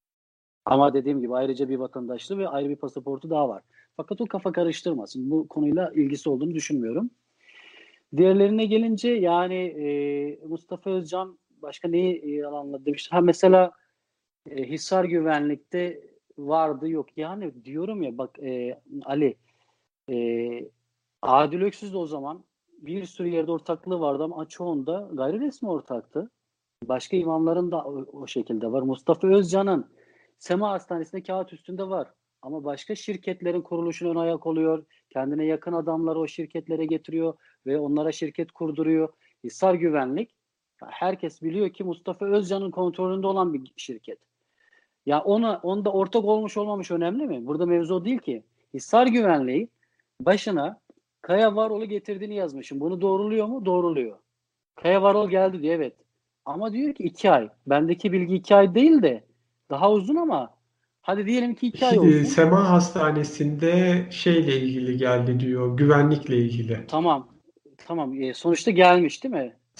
Ama dediğim gibi ayrıca bir vatandaşlığı ve ayrı bir pasaportu daha var. Fakat o kafa karıştırmasın. Bu konuyla ilgisi olduğunu düşünmüyorum. Diğerlerine gelince yani e, Mustafa Özcan başka neyi e, yalanladı demişti. Ha mesela e, Hisar güvenlikte vardı yok. Yani diyorum ya bak e, Ali e, Adil Öksüz de o zaman bir sürü yerde ortaklığı vardı ama çoğunda gayri resmi ortaktı. Başka imamların da o, o şekilde var. Mustafa Özcan'ın Sema Hastanesi'nde kağıt üstünde var. Ama başka şirketlerin kuruluşuna ön ayak oluyor. Kendine yakın adamları o şirketlere getiriyor ve onlara şirket kurduruyor. Hisar Güvenlik herkes biliyor ki Mustafa Özcan'ın kontrolünde olan bir şirket. Ya ona onda ortak olmuş olmamış önemli mi? Burada mevzu o değil ki. Hisar Güvenliği başına Kaya Varol'u getirdiğini yazmışım. Bunu doğruluyor mu? Doğruluyor. Kaya Varol geldi diyor evet. Ama diyor ki iki ay. Bendeki bilgi iki ay değil de daha uzun ama hadi diyelim ki iki ay olsun. Sema Hastanesi'nde şeyle ilgili geldi diyor, güvenlikle ilgili. Tamam. Tamam. E, sonuçta gelmiş değil mi?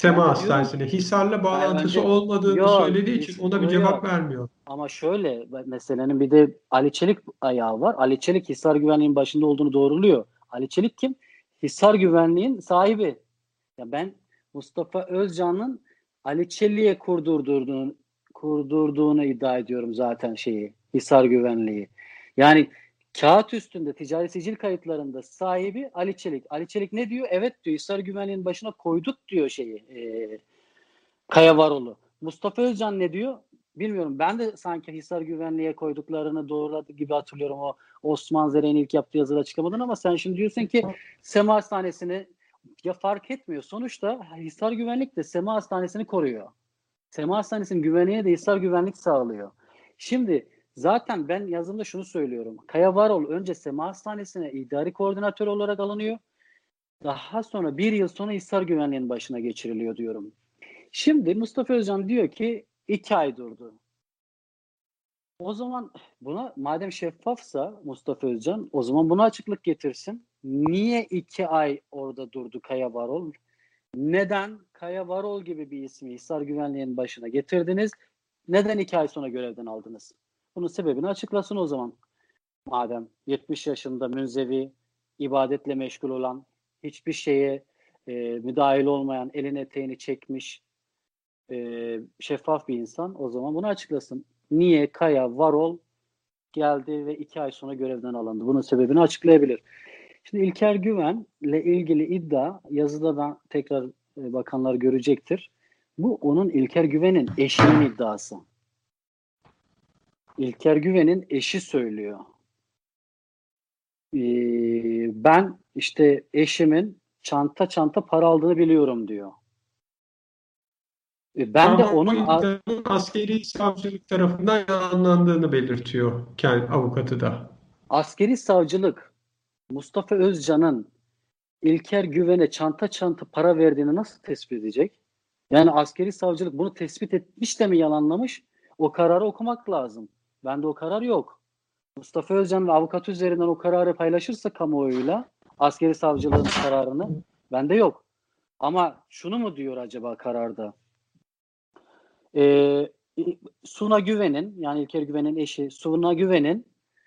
Sema Ben de diyorum Hastanesi'ne Hisar'la yani bağlantısı önce olmadığını yok söylediği için his, ona bir yok cevap yok. vermiyor. Ama şöyle meselenin bir de Ali Çelik ayağı var. Ali Çelik Hisar Güvenliği'nin başında olduğunu doğruluyor. Ali Çelik kim? Hisar Güvenliği'nin sahibi. Ya ben Mustafa Özcan'ın Ali Çelik'e kurdurduğunu, kurdurduğunu iddia ediyorum zaten şeyi, Hisar Güvenliği. Yani kağıt üstünde ticari sicil kayıtlarında sahibi Ali Çelik. Ali Çelik ne diyor? Evet diyor, Hisar Güvenliği'nin başına koyduk diyor şeyi, e, Kaya Varol'u. Mustafa Özcan ne diyor? Bilmiyorum. Ben de sanki Hisar Güvenliği'ye koyduklarını doğruladı gibi hatırlıyorum o Osman Zere'nin ilk yaptığı yazıda açıklamadan, ama sen şimdi diyorsun ki Sema Hastanesi'ni, ya fark etmiyor. Sonuçta Hisar Güvenlik de Sema Hastanesi'ni koruyor. Sema Hastanesi'nin güvenliğine de Hisar Güvenlik sağlıyor. Şimdi zaten ben yazımda şunu söylüyorum. Kaya Varol önce Sema Hastanesi'ne idari koordinatör olarak alınıyor. Daha sonra bir yıl sonra Hisar Güvenliği'nin başına geçiriliyor diyorum. Şimdi Mustafa Özcan diyor ki iki ay durdu. O zaman buna, madem şeffafsa Mustafa Özcan, o zaman buna açıklık getirsin. Niye iki ay orada durdu Kaya Varol? Neden Kaya Varol gibi bir ismi Hisar Güvenliği'nin başına getirdiniz? Neden iki ay sonra görevden aldınız? Bunun sebebini açıklasın o zaman. Madem yetmiş yaşında münzevi, ibadetle meşgul olan, hiçbir şeye e, müdahil olmayan, elini eteğini çekmiş, e, şeffaf bir insan, o zaman bunu açıklasın. Niye Kaya Varol geldi ve iki ay sonra görevden alındı? Bunun sebebini açıklayabilir. Şimdi İlker Güven'le ilgili iddia, yazıda da tekrar e, bakanlar görecektir. Bu onun, İlker Güven'in eşinin iddiası. İlker Güven'in eşi söylüyor. Ee, ben işte eşimin çanta çanta para aldığını biliyorum diyor. E, ben de Ama bu onun a- iddianın askeri savcılık tarafından yalanlandığını belirtiyor kendi avukatı da. askeri savcılık Mustafa Özcan'ın İlker Güven'e çanta çanta para verdiğini nasıl tespit edecek? Yani askeri savcılık bunu tespit etmiş de mi yalanlamış? O kararı okumak lazım. Bende o karar yok. Mustafa Özcan ve avukat üzerinden o kararı paylaşırsa kamuoyuyla, askeri savcılığın kararını, bende yok. Ama şunu mu diyor acaba kararda? Ee, Suna Güven'in, yani İlker Güven'in eşi Suna Güven'in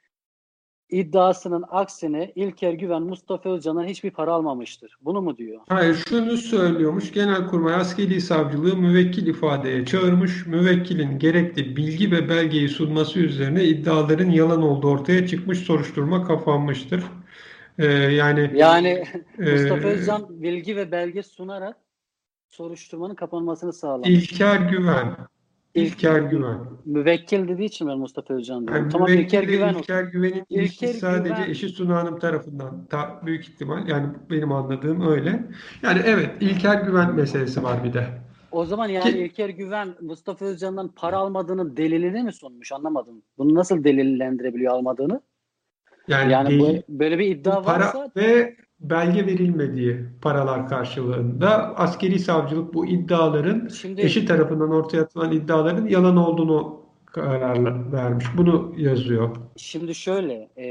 iddiasının aksine İlker Güven Mustafa Özcan'dan hiçbir para almamıştır. Bunu mu diyor? Hayır, şunu söylüyormuş. Genelkurmay Askeri Savcılığı müvekkil ifadeye çağırmış. Müvekkilin gerekli bilgi ve belgeyi sunması üzerine iddiaların yalan olduğu ortaya çıkmış, soruşturma kapanmıştır. Ee, yani Yani e, Mustafa Özcan bilgi ve belge sunarak soruşturmanın kapanmasını sağlamış. İlker Güven. İlk İlker Güven. müvekkil dediği için ben Mustafa Özcan diyorum. Yani Tamam, İlker müvekkille Güven olsun. İlker Güven'in İlker ilişkisi sadece Güven, eşi Sunu Hanım tarafından ta, büyük ihtimal, yani benim anladığım öyle. Yani evet, İlker Güven meselesi var bir de. o zaman yani Ki İlker Güven Mustafa Özcan'dan para almadığının delilini mi sunmuş? Anlamadım. Bunu nasıl delillendirebiliyor almadığını? yani Yani bu, değil, böyle bir bu iddia para varsa ve belge verilmediği paralar karşılığında askeri savcılık bu iddiaların, şimdi eşi tarafından ortaya atılan iddiaların yalan olduğunu kararla vermiş. Bunu yazıyor. şimdi şöyle, e,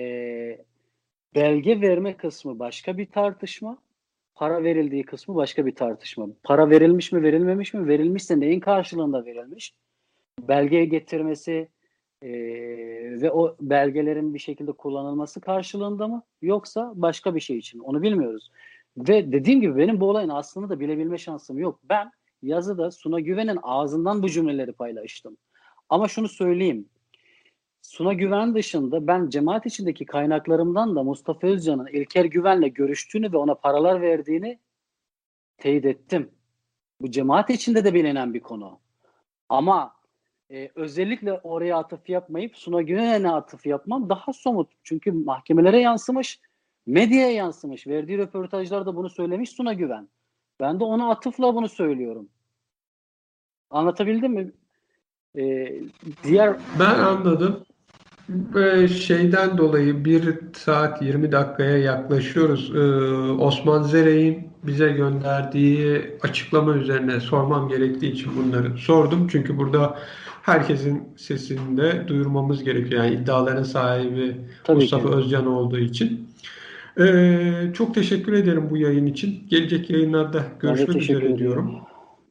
belge verme kısmı başka bir tartışma, para verildiği kısmı başka bir tartışma. Para verilmiş mi, verilmemiş mi? Verilmişse neyin karşılığında verilmiş? Belgeye getirmesi e, ve o belgelerin bir şekilde kullanılması karşılığında mı? Yoksa başka bir şey için? Onu bilmiyoruz. Ve dediğim gibi benim bu olayın aslını da bilebilme şansım yok. Ben yazıda Suna Güven'in ağzından bu cümleleri paylaştım. Ama şunu söyleyeyim. Suna Güven dışında ben cemaat içindeki kaynaklarımdan da Mustafa Özcan'ın İlker Güven'le görüştüğünü ve ona paralar verdiğini teyit ettim. Bu cemaat içinde de bilinen bir konu. Ama e, özellikle oraya atıf yapmayıp Suna Güven'e atıf yapmam daha somut. Çünkü mahkemelere yansımış, medyaya yansımış. Verdiği röportajlarda bunu söylemiş Suna Güven. Ben de ona atıfla bunu söylüyorum. Anlatabildim mi? E, diğer Ben anladım. Ve şeyden dolayı bir saat yirmi dakikaya yaklaşıyoruz. Ee, Osman Zere'in bize gönderdiği açıklama üzerine sormam gerektiği için bunları sordum. Çünkü burada herkesin sesini de duyurmamız gerekiyor. Yani iddiaların sahibi tabii Mustafa ki. Özcan olduğu için. Ee, çok teşekkür ederim bu yayın için. Gelecek yayınlarda Ben de görüşmek teşekkür üzere ediyorum. diyorum.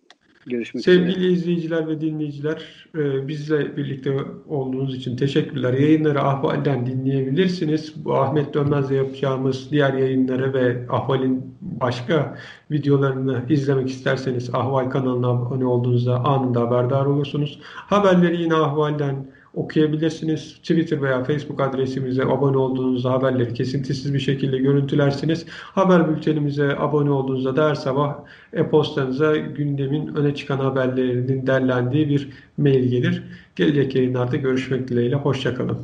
Görüşmek üzere. Sevgili izleyiciler ve dinleyiciler, e, bizle birlikte olduğunuz için teşekkürler. Yayınları Ahval'den dinleyebilirsiniz. Bu Ahmet Dönmez'le yapacağımız diğer yayınları ve Ahval'in başka videolarını izlemek isterseniz Ahval kanalına abone olduğunuzda anında haberdar olursunuz. Haberleri yine Ahval'den okuyabilirsiniz. Twitter veya Facebook adresimize abone olduğunuzda haberleri kesintisiz bir şekilde görüntülersiniz. Haber bültenimize abone olduğunuzda da her sabah e-postanıza gündemin öne çıkan haberlerinin derlendiği bir mail gelir. Gelecek yayınlarda görüşmek dileğiyle. Hoşça kalın.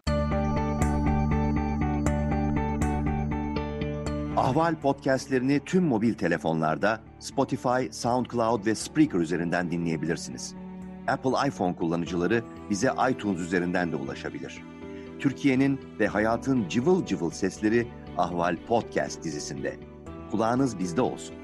Ahval podcastlerini tüm mobil telefonlarda Spotify, SoundCloud ve Spreaker üzerinden dinleyebilirsiniz. Apple iPhone kullanıcıları bize iTunes üzerinden de ulaşabilir. Türkiye'nin ve hayatın cıvıl cıvıl sesleri Ahval Podcast dizisinde. Kulağınız bizde olsun.